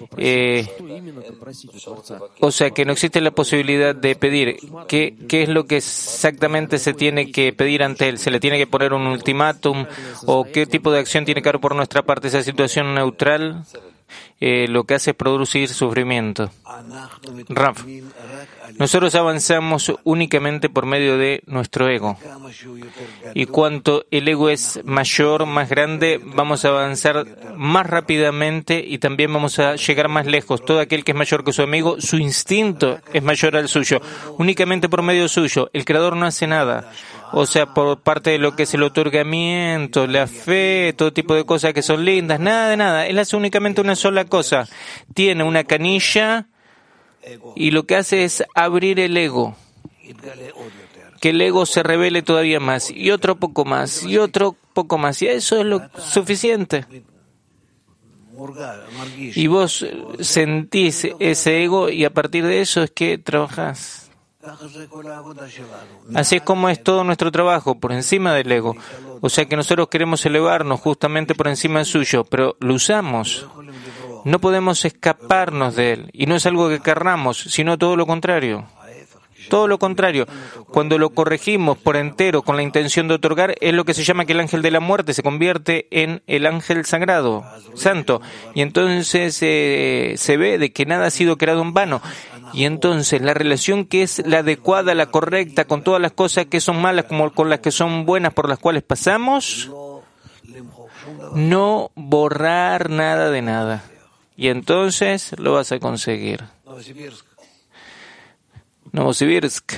o sea, que no existe la posibilidad de pedir. ¿Qué es lo que exactamente se tiene que pedir ante él? ¿Se le tiene que poner un ultimátum? ¿O qué tipo de acción tiene que haber por nuestra parte? Esa situación neutral lo que hace es producir sufrimiento. Raf, nosotros avanzamos únicamente por medio de nuestro ego. Y cuanto el ego es mayor, más grande, vamos a avanzar más rápidamente y también vamos a llegar más lejos. Todo aquel que es mayor que su amigo, su instinto es mayor al suyo. Únicamente por medio suyo. El Creador no hace nada. O sea, por parte de lo que es el otorgamiento, la fe, todo tipo de cosas que son lindas, nada de nada. Él hace únicamente una sola cosa. Tiene una canilla y lo que hace es abrir el ego. Que el ego se revele todavía más, y otro poco más, y otro poco más. Y eso es lo suficiente. Y vos sentís ese ego y a partir de eso es que trabajás. Así es como es todo nuestro trabajo, por encima del ego. O sea que nosotros queremos elevarnos justamente por encima suyo, pero lo usamos. No podemos escaparnos de él. Y no es algo que querramos, sino todo lo contrario. Todo lo contrario. Cuando lo corregimos por entero con la intención de otorgar, es lo que se llama que el ángel de la muerte se convierte en el ángel sagrado, santo. Y entonces se ve de que nada ha sido creado en vano. Y entonces la relación que es la adecuada, la correcta, con todas las cosas que son malas como con las que son buenas por las cuales pasamos, no borrar nada de nada. Y entonces lo vas a conseguir. Novosibirsk.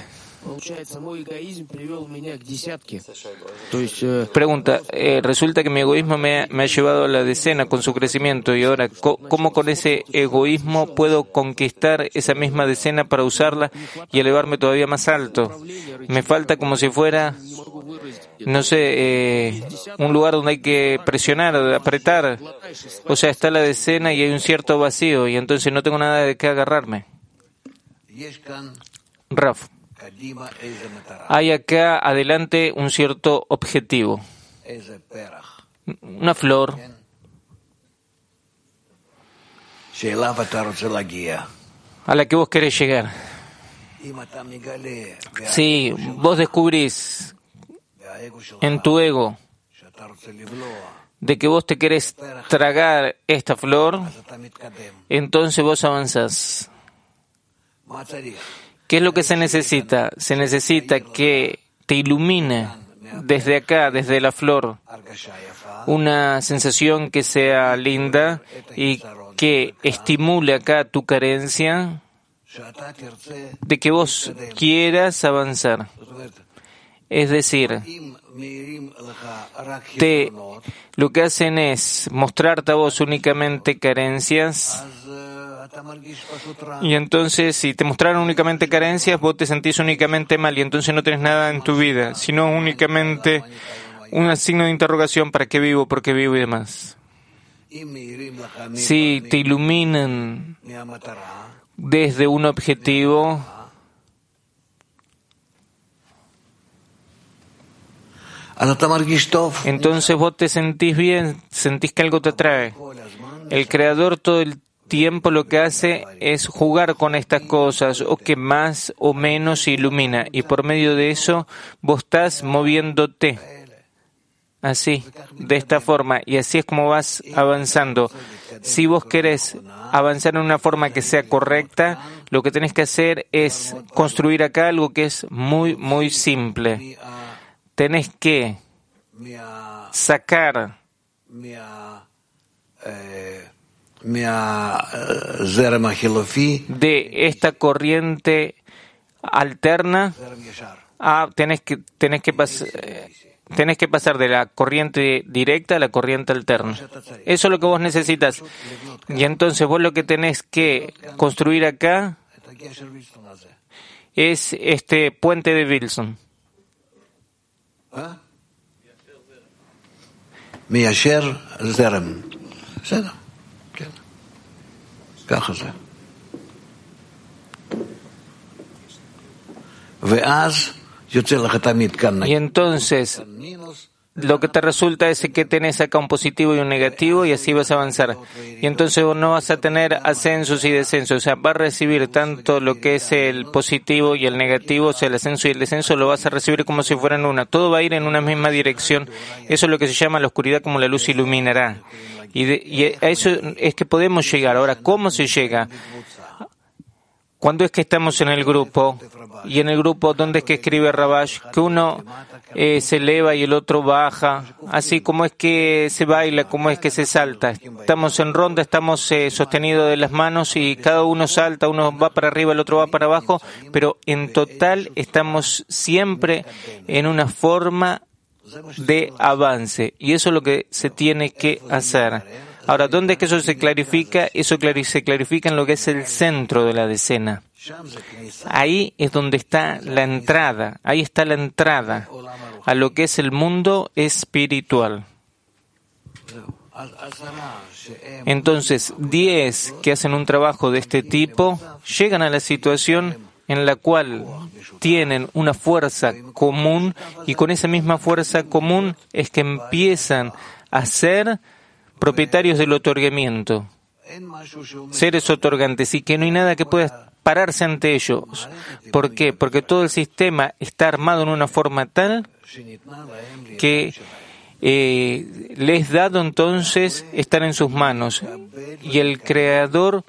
Pregunta, resulta que mi egoísmo me ha llevado a la decena con su crecimiento y ahora, ¿cómo con ese egoísmo puedo conquistar esa misma decena para usarla y elevarme todavía más alto? Me falta como si fuera, no sé, un lugar donde hay que presionar, apretar. O sea, está la decena y hay un cierto vacío y entonces no tengo nada de qué agarrarme. Raf. Hay acá adelante un cierto objetivo, una flor a la que vos querés llegar. Si vos descubrís en tu ego de que vos te querés tragar esta flor, entonces vos avanzás. ¿Qué es lo que se necesita? Se necesita que te ilumine desde acá, desde la flor, una sensación que sea linda y que estimule acá tu carencia de que vos quieras avanzar. Es decir, lo que hacen es mostrarte a vos únicamente carencias. Y entonces, si te mostraron únicamente carencias, vos te sentís únicamente mal y entonces no tenés nada en tu vida, sino únicamente un signo de interrogación: ¿para qué vivo? ¿Por qué vivo? Y demás. Si te iluminan desde un objetivo, entonces vos te sentís bien, sentís que algo te atrae. El Creador todo el tiempo lo que hace es jugar con estas cosas, o que más o menos se ilumina, y por medio de eso vos estás moviéndote así, de esta forma, y así es como vas avanzando. Si vos querés avanzar en una forma que sea correcta, lo que tenés que hacer es construir acá algo que es muy, muy simple. Tenés que sacar de esta corriente alterna, tenés que pasar de la corriente directa a la corriente alterna. Eso es lo que vos necesitas. Y entonces vos lo que tenés que construir acá es este puente de Wilson. Y entonces lo que te resulta es que tenés acá un positivo y un negativo y así vas a avanzar. Y entonces vos no vas a tener ascensos y descensos, o sea, vas a recibir tanto lo que es el positivo y el negativo, o sea, el ascenso y el descenso lo vas a recibir como si fueran una. Todo va a ir en una misma dirección. Eso es lo que se llama la oscuridad como la luz iluminará. Y a eso es que podemos llegar. Ahora, ¿cómo se llega? ¿Cuándo es que estamos en el grupo? Y en el grupo, ¿dónde es que escribe Rabash? Que uno se eleva y el otro baja. Así como es que se baila, como es que se salta. Estamos en ronda, estamos sostenidos de las manos y cada uno salta, uno va para arriba, el otro va para abajo, pero en total estamos siempre en una forma de avance. Y eso es lo que se tiene que hacer. Ahora, ¿dónde es que eso se clarifica? Eso se clarifica en lo que es el centro de la decena. Ahí es donde está la entrada. Ahí está la entrada a lo que es el mundo espiritual. Entonces, 10 que hacen un trabajo de este tipo llegan a la situación en la cual tienen una fuerza común y con esa misma fuerza común es que empiezan a ser propietarios del otorgamiento, seres otorgantes, y que no hay nada que pueda pararse ante ellos. ¿Por qué? Porque todo el sistema está armado en una forma tal que le es dado entonces estar en sus manos, y el Creador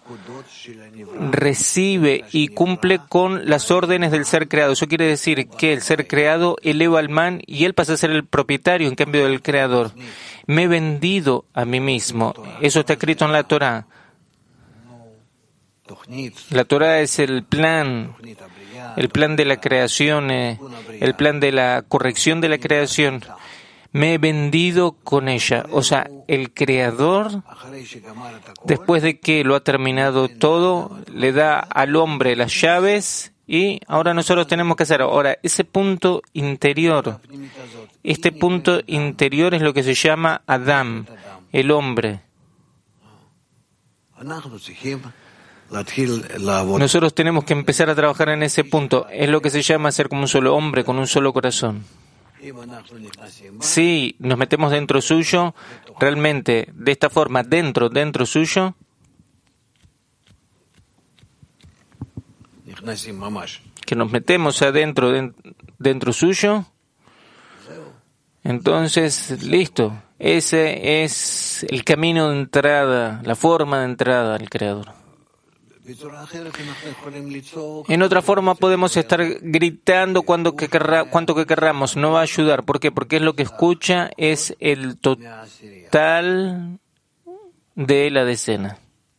recibe y cumple con las órdenes del ser creado. Eso quiere decir que el ser creado eleva al man y él pasa a ser el propietario en cambio del Creador. Me he vendido a mí mismo. Eso está escrito en la Torá. La Torá es el plan de la creación, el plan de la corrección de la creación. Me he vendido con ella. O sea, el Creador, después de que lo ha terminado todo, le da al hombre las llaves y ahora nosotros tenemos que hacer. Ahora, ese punto interior, este punto interior es lo que se llama Adam, el hombre. Nosotros tenemos que empezar a trabajar en ese punto. Es lo que se llama ser como un solo hombre, con un solo corazón. Si nos metemos dentro suyo, realmente, de esta forma, dentro suyo, que nos metemos adentro, dentro suyo, entonces, listo. Ese es el camino de entrada, la forma de entrada al Creador. En otra forma podemos estar gritando cuanto que querramos, no va a ayudar. ¿Por qué? Porque es lo que escucha, es el total de la decena.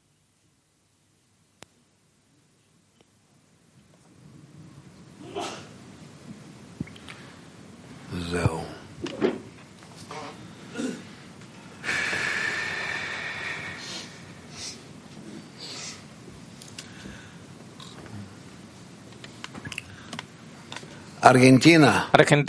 Argentina.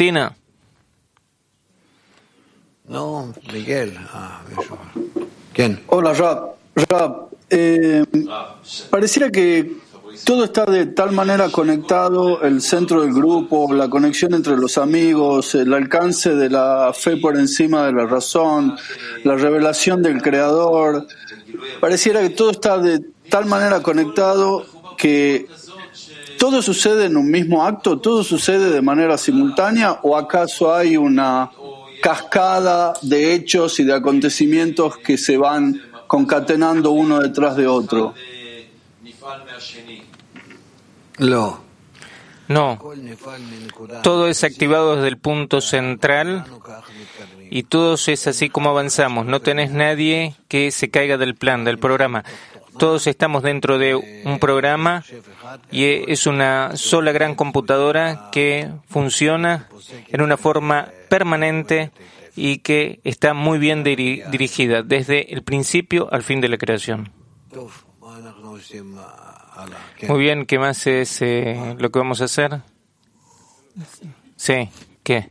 No, Miguel. ¿Quién? Hola, Rab. Pareciera que todo está de tal manera conectado, el centro del grupo, la conexión entre los amigos, el alcance de la fe por encima de la razón, la revelación del Creador. Pareciera que todo está de tal manera conectado que ¿todo sucede en un mismo acto? ¿Todo sucede de manera simultánea? ¿O acaso hay una cascada de hechos y de acontecimientos que se van concatenando uno detrás de otro? No. Todo es activado desde el punto central y todo es así como avanzamos. No tenés nadie que se caiga del plan, del programa. Todos estamos dentro de un programa y es una sola gran computadora que funciona en una forma permanente y que está muy bien dirigida desde el principio al fin de la creación. Muy bien, ¿qué más es lo que vamos a hacer? Sí, ¿qué?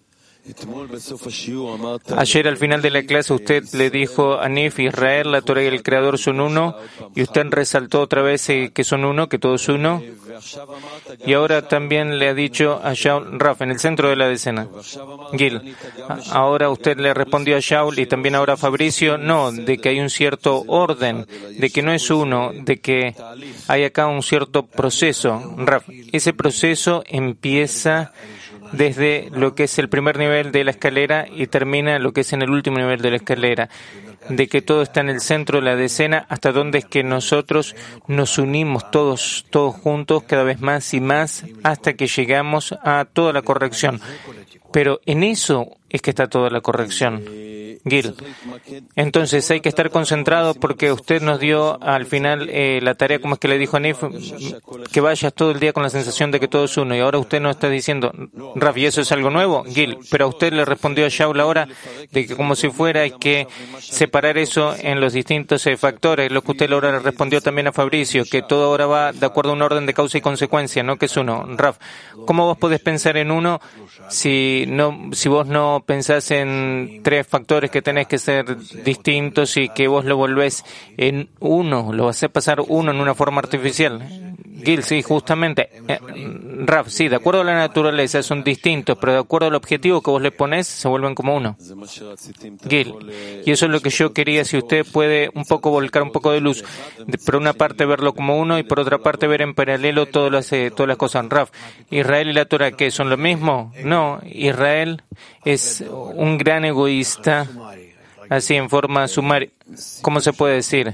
Ayer al final de la clase usted le dijo a Nif, Israel, la Torah y el Creador son uno, y usted resaltó otra vez que son uno, que todo es uno, y ahora también le ha dicho a Shaul, Raf, en el centro de la decena, Gil, ahora usted le respondió a Shaul y también ahora a Fabricio, no, de que hay un cierto orden, de que no es uno, de que hay acá un cierto proceso. Raf, ese proceso empieza desde lo que es el primer nivel de la escalera y termina lo que es en el último nivel de la escalera, de que todo está en el centro de la decena, hasta donde es que nosotros nos unimos todos juntos cada vez más y más hasta que llegamos a toda la corrección. Pero en eso es que está toda la corrección. Gil, entonces hay que estar concentrado porque usted nos dio al final la tarea, como es que le dijo a Nif, que vayas todo el día con la sensación de que todo es uno, y ahora usted nos está diciendo, Rafi, ¿eso es algo nuevo? Gil, pero a usted le respondió a Shaul ahora de que como si fuera hay que separar eso en los distintos factores, lo que usted ahora le respondió también a Fabricio, que todo ahora va de acuerdo a un orden de causa y consecuencia, no que es uno. Raf, ¿cómo vos podés pensar en uno si vos no pensás en tres factores que tenés que ser distintos y que vos lo volvés en uno, lo hacés pasar uno en una forma artificial? Gil, sí, justamente. Raf, sí, de acuerdo a la naturaleza son distintos, pero de acuerdo al objetivo que vos le ponés, se vuelven como uno. Gil, y eso es lo que yo quería, si usted puede un poco volcar un poco de luz, por una parte verlo como uno y por otra parte ver en paralelo todas las cosas. Raf, ¿Israel y la Torah qué? ¿Son lo mismo? No, Israel es un gran egoísta, así en forma sumaria. ¿Cómo se puede decir?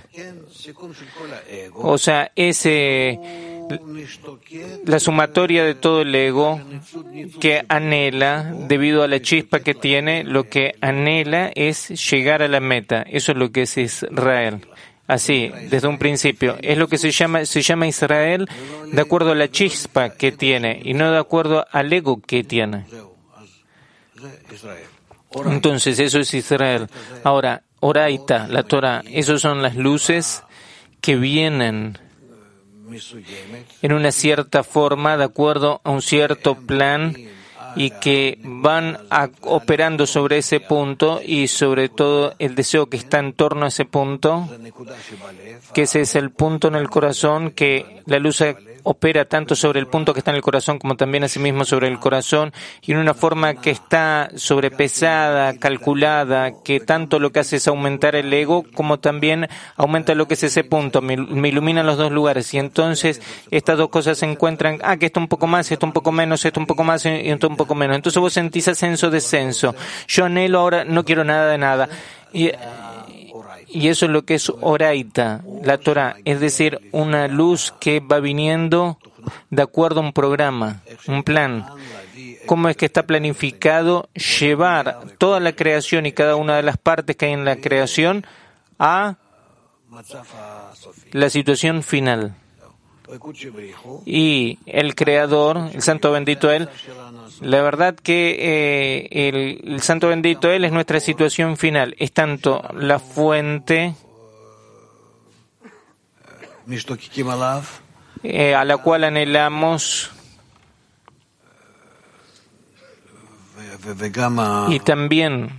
O sea, la sumatoria de todo el ego que anhela, debido a la chispa que tiene, lo que anhela es llegar a la meta. Eso es lo que es Israel. Así, desde un principio. Es lo que se llama Israel de acuerdo a la chispa que tiene y no de acuerdo al ego que tiene. Entonces, eso es Israel. Ahora, Oraita, la Torah, esos son las luces que vienen en una cierta forma, de acuerdo a un cierto plan, y que van operando sobre ese punto y sobre todo el deseo que está en torno a ese punto, que ese es el punto en el corazón, que la luz opera tanto sobre el punto que está en el corazón como también asimismo sobre el corazón, y en una forma que está sobrepesada, calculada, que tanto lo que hace es aumentar el ego como también aumenta lo que es ese punto, me iluminan los dos lugares, y entonces estas dos cosas se encuentran, que esto un poco más, esto un poco menos, esto un poco más y esto un poco menos. Entonces vos sentís ascenso-descenso. Yo anhelo ahora, no quiero nada de nada. Y eso es lo que es Oraita, la Torah, es decir, una luz que va viniendo de acuerdo a un programa, un plan. ¿Cómo es que está planificado llevar toda la creación y cada una de las partes que hay en la creación a la situación final? Y el Creador, el Santo Bendito Él, la verdad que el Santo Bendito Él es nuestra situación final. Es tanto la fuente a la cual anhelamos y también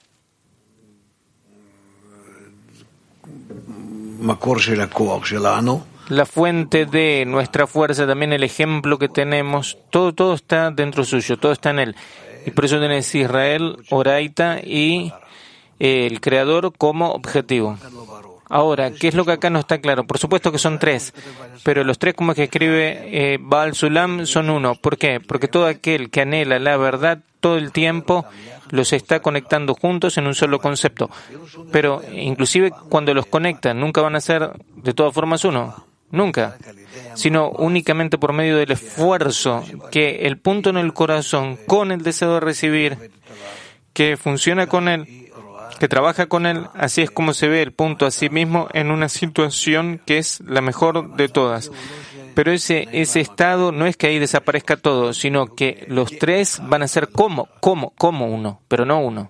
la fuente de nuestra fuerza, también el ejemplo que tenemos, todo está dentro suyo, todo está en él. Y por eso tenés Israel, Oraita y el Creador como objetivo. Ahora, ¿qué es lo que acá no está claro? Por supuesto que son tres, pero los tres, como es que escribe Baal Sulam, son uno. ¿Por qué? Porque todo aquel que anhela la verdad todo el tiempo los está conectando juntos en un solo concepto. Pero inclusive cuando los conectan, nunca van a ser de todas formas uno. Nunca, sino únicamente por medio del esfuerzo que el punto en el corazón, con el deseo de recibir, que funciona con él, que trabaja con él, así es como se ve el punto a sí mismo en una situación que es la mejor de todas. Pero ese estado no es que ahí desaparezca todo, sino que los tres van a ser como uno, pero no uno.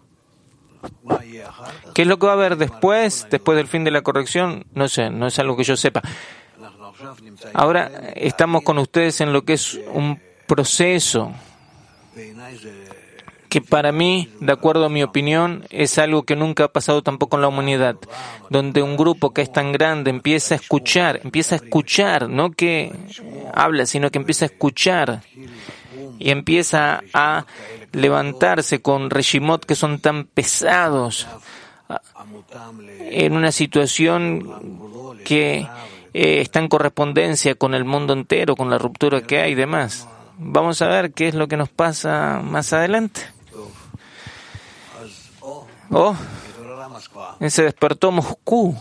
¿Qué es lo que va a haber después del fin de la corrección? No sé, no es algo que yo sepa. Ahora estamos con ustedes en lo que es un proceso que para mí, de acuerdo a mi opinión, es algo que nunca ha pasado tampoco en la humanidad, donde un grupo que es tan grande empieza a escuchar, no que habla, sino que empieza a escuchar y empieza a levantarse con reshimot que son tan pesados en una situación que está en correspondencia con el mundo entero, con la ruptura que hay y demás. Vamos a ver qué es lo que nos pasa más adelante. Se despertó Moscú.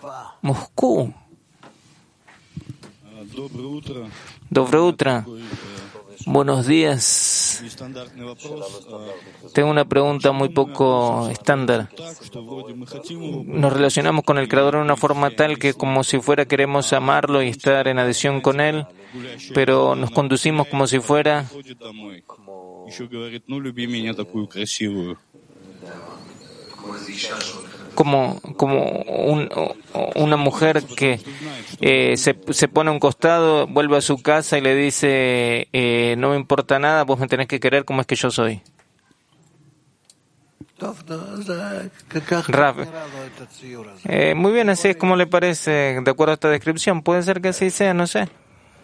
Dobre Utra. Buenos días. Tengo una pregunta muy poco estándar. Nos relacionamos con el Creador de una forma tal que como si fuera queremos amarlo y estar en adhesión con Él, pero nos conducimos como si fuera como una mujer que se pone a un costado, vuelve a su casa y le dice no me importa nada, vos me tenés que querer como es que yo soy. Rav, muy bien, así es como le parece, de acuerdo a esta descripción. Puede ser que así sea, no sé.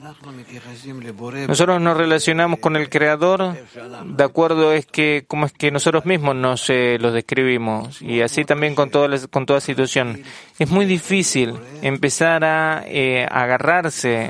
Nosotros nos relacionamos con el Creador de acuerdo cómo es que nosotros mismos nos los describimos, y así también con toda situación. Es muy difícil empezar a agarrarse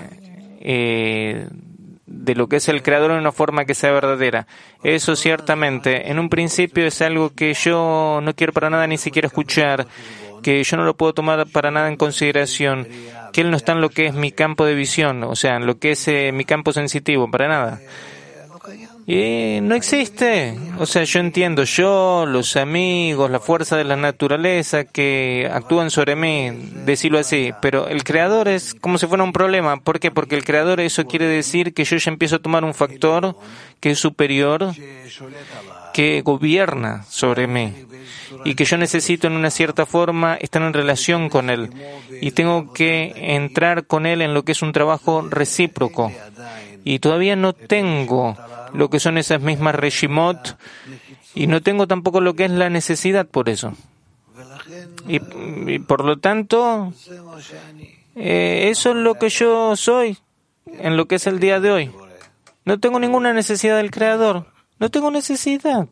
de lo que es el Creador en una forma que sea verdadera. Eso ciertamente, en un principio es algo que yo no quiero para nada ni siquiera escuchar, que yo no lo puedo tomar para nada en consideración, que Él no está en lo que es mi campo de visión, o sea, en lo que es mi campo sensitivo, para nada. Y no existe. O sea, yo entiendo, los amigos, la fuerza de la naturaleza que actúan sobre mí, decirlo así, pero el Creador es como si fuera un problema. ¿Por qué? Porque el Creador, eso quiere decir que yo ya empiezo a tomar un factor que es superior, que gobierna sobre mí, y que yo necesito en una cierta forma estar en relación con Él, y tengo que entrar con Él en lo que es un trabajo recíproco, y todavía no tengo lo que son esas mismas reshimot, y no tengo tampoco lo que es la necesidad por eso. Y por lo tanto, eso es lo que yo soy en lo que es el día de hoy. No tengo ninguna necesidad del Creador. No tengo necesidad.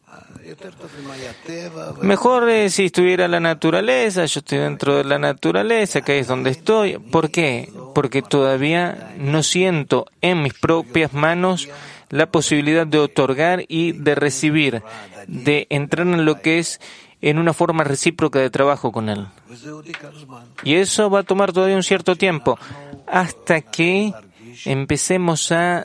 Mejor si estuviera la naturaleza, yo estoy dentro de la naturaleza, que es donde estoy. ¿Por qué? Porque todavía no siento en mis propias manos la posibilidad de otorgar y de recibir, de entrar en lo que es en una forma recíproca de trabajo con Él. Y eso va a tomar todavía un cierto tiempo, hasta que empecemos a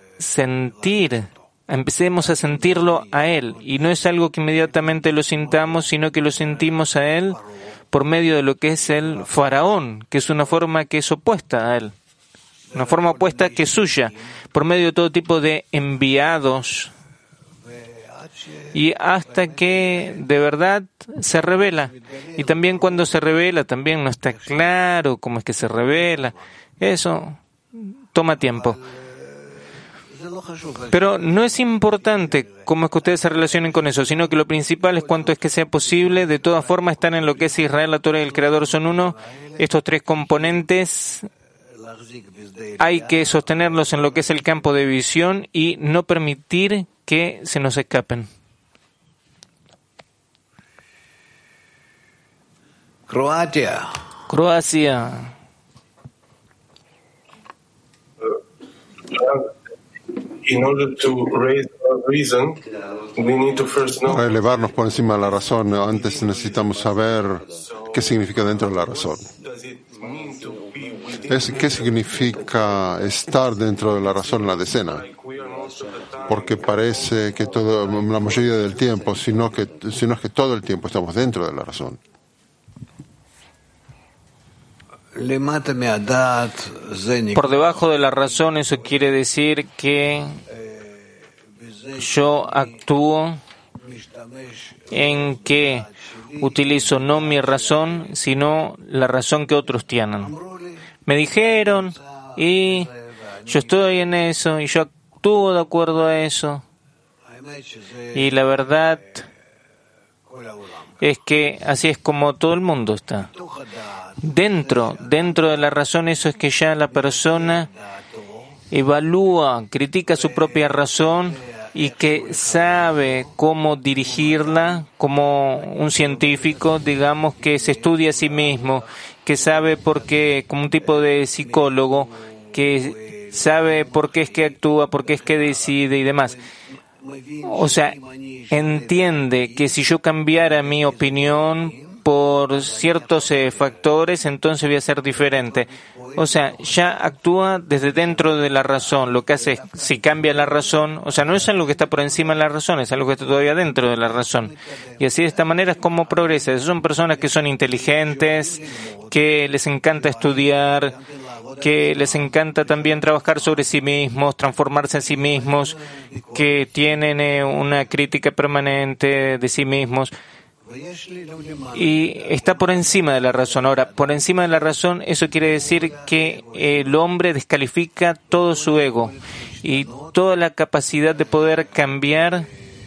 sentirlo a Él. Y no es algo que inmediatamente lo sintamos, sino que lo sentimos a Él por medio de lo que es el faraón, que es una forma que es opuesta a Él. Una forma opuesta que es suya, por medio de todo tipo de enviados, y hasta que de verdad se revela. Y también cuando se revela, también no está claro cómo es que se revela. Eso toma tiempo. Pero no es importante cómo es que ustedes se relacionen con eso, sino que lo principal es cuánto es que sea posible. De todas formas, están en lo que es Israel, la Torah y el Creador son uno. Estos tres componentes hay que sostenerlos en lo que es el campo de visión y no permitir que se nos escapen. Croacia. Para elevarnos por encima de la razón, antes necesitamos saber qué significa dentro de la razón. ¿Qué significa estar dentro de la razón en la decena? Porque parece que la mayoría del tiempo, sino es que todo el tiempo estamos dentro de la razón. Por debajo de la razón, eso quiere decir que yo actúo en que utilizo no mi razón, sino la razón que otros tienen. Me dijeron, y yo estoy en eso, y yo actúo de acuerdo a eso. Y la verdad es que así es como todo el mundo está. Dentro de la razón, eso es que ya la persona evalúa, critica su propia razón y que sabe cómo dirigirla como un científico, digamos, que se estudia a sí mismo, que sabe por qué, como un tipo de psicólogo, que sabe por qué es que actúa, por qué es que decide y demás. O sea, entiende que si yo cambiara mi opinión por ciertos factores, entonces voy a ser diferente. O sea, ya actúa desde dentro de la razón. Lo que hace es, si cambia la razón, o sea, no es algo que está por encima de la razón, es algo que está todavía dentro de la razón. Y así de esta manera es como progresa. Son personas que son inteligentes, que les encanta estudiar, que les encanta también trabajar sobre sí mismos, transformarse en sí mismos, que tienen una crítica permanente de sí mismos. Y está por encima de la razón. Ahora, por encima de la razón, eso quiere decir que el hombre descalifica todo su ego y toda la capacidad de poder cambiar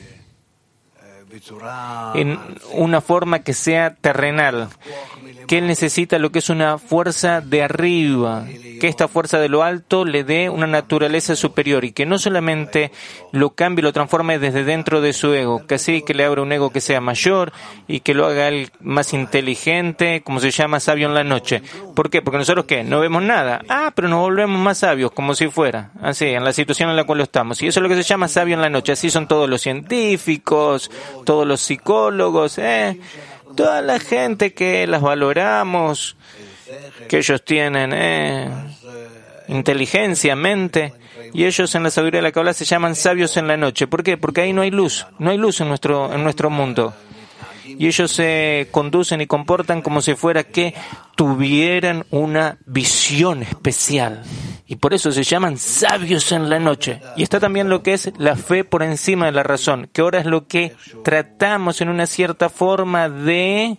en una forma que sea terrenal, que él necesita lo que es una fuerza de arriba que esta fuerza de lo alto le dé una naturaleza superior y que no solamente lo cambie y lo transforme desde dentro de su ego, que así que le abra un ego que sea mayor y que lo haga él más inteligente, como se llama sabio en la noche. ¿Por qué? Porque nosotros ¿qué? No vemos nada. Pero nos volvemos más sabios, como si fuera, así, en la situación en la cual estamos. Y eso es lo que se llama sabio en la noche. Así son todos los científicos, todos los psicólogos, toda la gente que las valoramos, que ellos tienen inteligencia, mente, y ellos en la sabiduría de la Kabbalah se llaman sabios en la noche. ¿Por qué? Porque ahí no hay luz en nuestro mundo. Y ellos se conducen y comportan como si fuera que tuvieran una visión especial. Y por eso se llaman sabios en la noche. Y está también lo que es la fe por encima de la razón, que ahora es lo que tratamos en una cierta forma de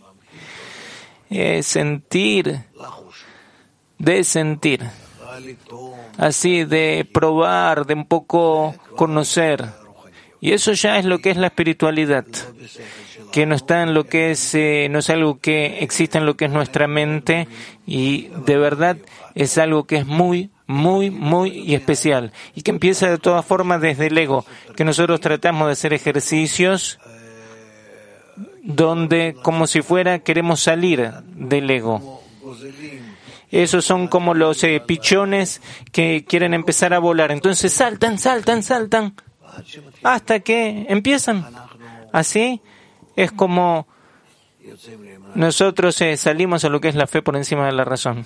sentir, así, de probar, de un poco conocer. Y eso ya es lo que es la espiritualidad, que no está en lo que es, no es algo que existe en lo que es nuestra mente, y de verdad es algo que es muy, muy, muy y especial, y que empieza de todas formas desde el ego, que nosotros tratamos de hacer ejercicios donde como si fuera queremos salir del ego. Esos son como los pichones que quieren empezar a volar, entonces saltan hasta que empiezan. Así es como nosotros salimos a lo que es la fe por encima de la razón.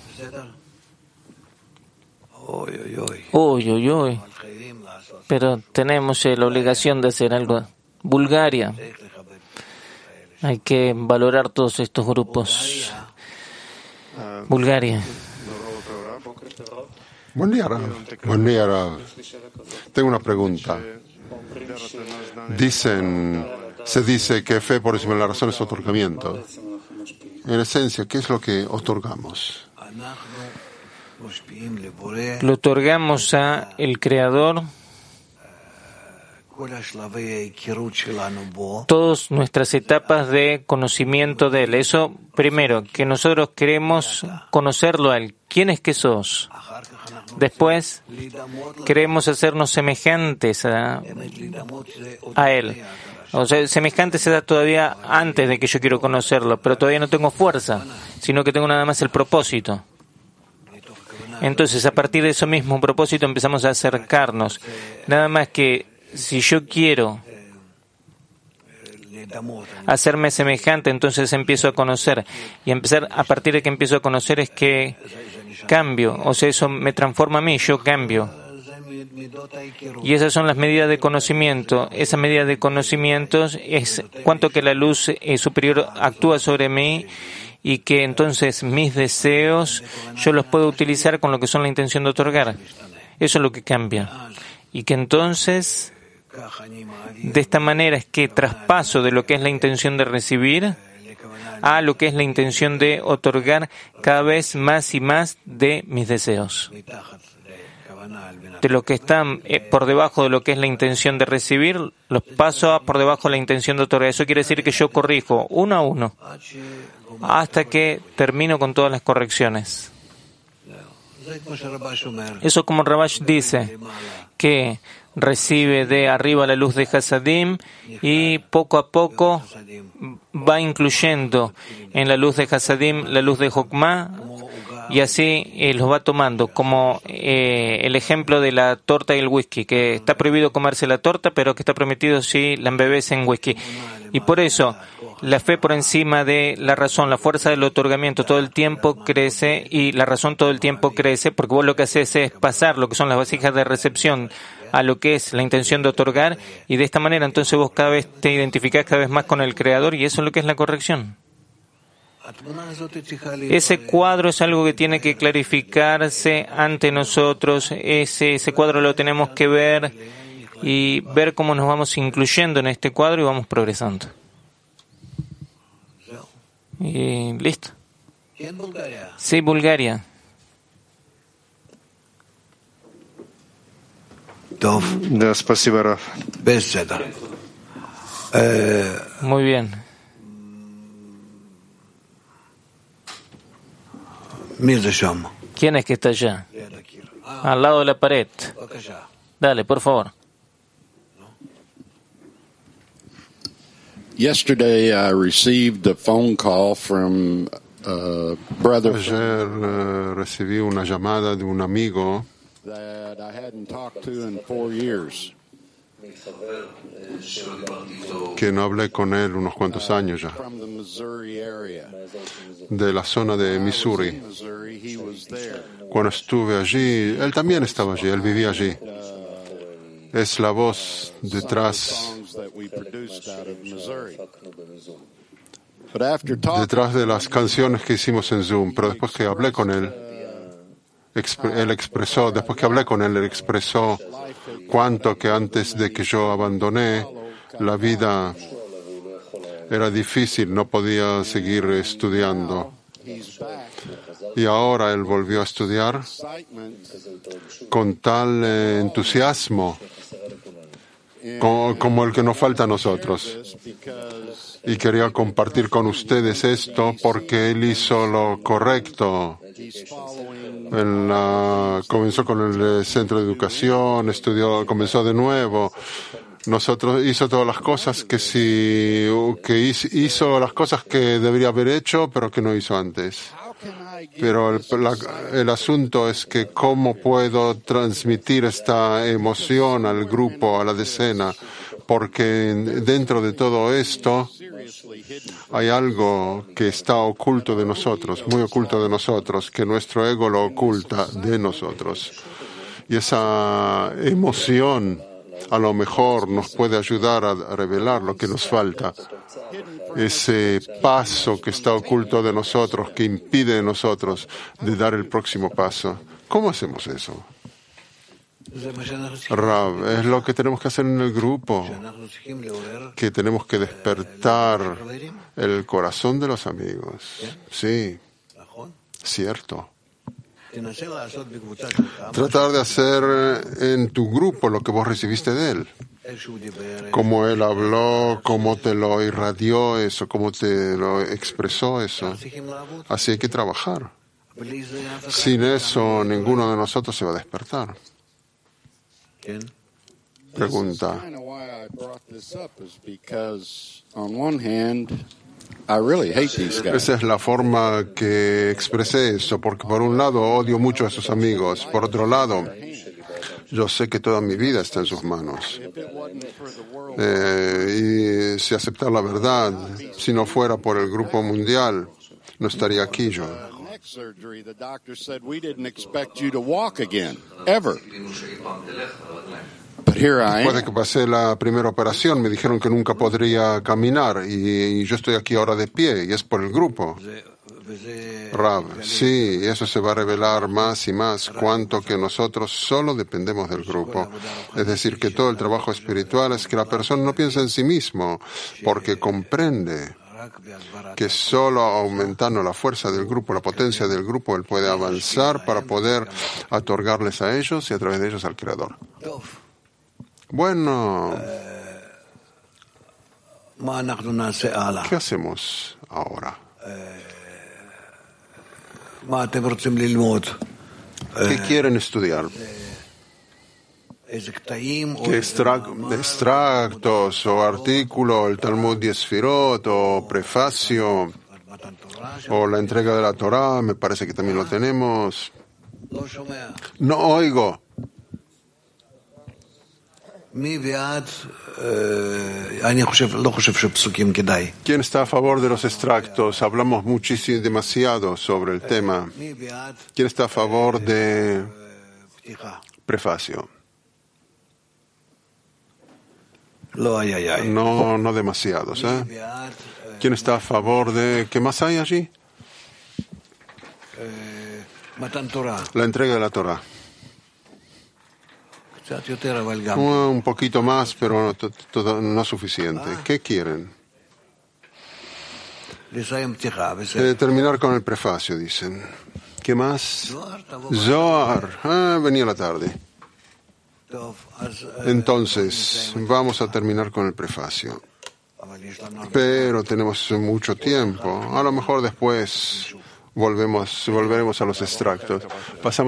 Uy. Pero tenemos la obligación de hacer algo. Bulgaria. Hay que valorar todos estos grupos. Bulgaria. Buen día, Rav. Tengo una pregunta. Se dice que fe por encima de la razón es otorgamiento. En esencia, ¿qué es lo que otorgamos? Lo otorgamos a el Creador todas nuestras etapas de conocimiento de Él. Eso, primero, que nosotros queremos conocerlo a Él. ¿Quién es que sos? Después, queremos hacernos semejantes a Él. O sea, semejante se da todavía antes de que yo quiero conocerlo, pero todavía no tengo fuerza, sino que tengo nada más el propósito. Entonces, a partir de eso mismo propósito empezamos a acercarnos. Nada más que si yo quiero hacerme semejante, entonces empiezo a conocer. Y a partir de que empiezo a conocer es que cambio. O sea, eso me transforma a mí, yo cambio. Y esas son las medidas de conocimiento. Esa medida de conocimientos es cuánto que la luz superior actúa sobre mí y que entonces mis deseos yo los puedo utilizar con lo que son la intención de otorgar. Eso es lo que cambia. Y que entonces, de esta manera es que traspaso de lo que es la intención de recibir a lo que es la intención de otorgar cada vez más y más de mis deseos. De lo que está por debajo de lo que es la intención de recibir, los paso por debajo de la intención de otorgar. Eso quiere decir que yo corrijo uno a uno hasta que termino con todas las correcciones. Eso como Rabash dice, que recibe de arriba la luz de Hasadim y poco a poco va incluyendo en la luz de Hasadim la luz de Jokmah, y así los va tomando, como el ejemplo de la torta y el whisky, que está prohibido comerse la torta, pero que está permitido si la embebes en whisky. Y por eso, la fe por encima de la razón, la fuerza del otorgamiento todo el tiempo crece y la razón todo el tiempo crece, porque vos lo que haces es pasar lo que son las vasijas de recepción a lo que es la intención de otorgar, y de esta manera entonces vos cada vez te identificás cada vez más con el Creador, y eso es lo que es la corrección. Ese cuadro es algo que tiene que clarificarse ante nosotros. Ese cuadro lo tenemos que ver y ver cómo nos vamos incluyendo en este cuadro y vamos progresando. Y listo. Sí, Bulgaria. Да, спасибо, Раф. Muy bien. ¿Quién es que está allá? Al lado de la pared. Dale, por favor. Yesterday I received a phone call from a brother Ayer recibí una llamada de un amigo that I hadn't talked to in 4 years. que no hablé con él unos cuantos años ya, From the Missouri area. de la zona de Missouri. In Missouri, he was there. Cuando estuve allí, él también estaba allí, él vivía allí. Es la voz detrás, Songs that we produced out of Missouri. But after talking, detrás de las canciones que hicimos en Zoom, pero después que hablé con él, él expresó cuánto que antes de que yo abandoné, la vida era difícil, no podía seguir estudiando. he's back. Y ahora él volvió a estudiar Excitement con tal entusiasmo como el que nos falta a nosotros. because Y quería compartir con ustedes esto porque él hizo lo correcto. he's following Comenzó con el centro de educación, comenzó de nuevo. Hizo todas las cosas hizo las cosas que debería haber hecho, pero que no hizo antes. how can I get Pero el asunto es que cómo puedo transmitir esta emoción al grupo, a la decena, porque dentro de todo esto seriously hidden hay algo que está oculto de nosotros, muy oculto de nosotros, que nuestro ego lo oculta de nosotros. Y esa emoción a lo mejor nos puede ayudar a revelar lo que nos falta. Ese paso que está oculto de nosotros, que impide de nosotros de dar el próximo paso. ¿Cómo hacemos eso? Rav, es lo que tenemos que hacer en el grupo, que tenemos que despertar el corazón de los amigos. Sí, cierto. Tratar de hacer en tu grupo lo que vos recibiste de él. Cómo él habló, cómo te lo irradió eso, cómo te lo expresó eso. Así hay que trabajar. Sin eso, ninguno de nosotros se va a despertar. Pregunta. kind of why I brought this up is because on one hand I really hate these guys. Esa es la forma que expresé eso, porque por un lado odio mucho a sus amigos, por otro lado yo sé que toda mi vida está en sus manos. If it wasn't for the world Y si aceptar la verdad, si no fuera por el grupo mundial, no estaría aquí yo. neck surgery, the doctor said we didn't expect you to walk again, ever. But here I Después de am. que pasé la primera operación, me dijeron que nunca podría caminar y yo estoy aquí ahora de pie y es por el grupo. Rav, sí, eso se va a revelar más y más cuanto que nosotros solo dependemos del grupo. Es decir, que todo el trabajo espiritual es que la persona no piensa en sí mismo, porque comprende que solo aumentando la fuerza del grupo, la potencia del grupo, él puede avanzar para poder otorgarles a ellos y a través de ellos al Creador. Bueno, ¿qué hacemos ahora? ¿Qué quieren estudiar? ¿Qué extractos o artículo, el Talmud de Sfirot o prefacio o la entrega de la Torah? Me parece que también lo tenemos. No oigo. ¿Quién está a favor de los extractos? Hablamos muchísimo, demasiado sobre el tema. ¿Quién está a favor de prefacio? No demasiados, ¿eh? ¿Quién está a favor de... ¿Qué más hay allí? La entrega de la Torah. Un poquito más, pero no suficiente. ¿Qué quieren? Terminar con el prefacio, dicen. ¿Qué más? Zohar. Venía la tarde. Entonces, vamos a terminar con el prefacio. Pero tenemos mucho tiempo. A lo mejor después volveremos a los extractos. Pasamos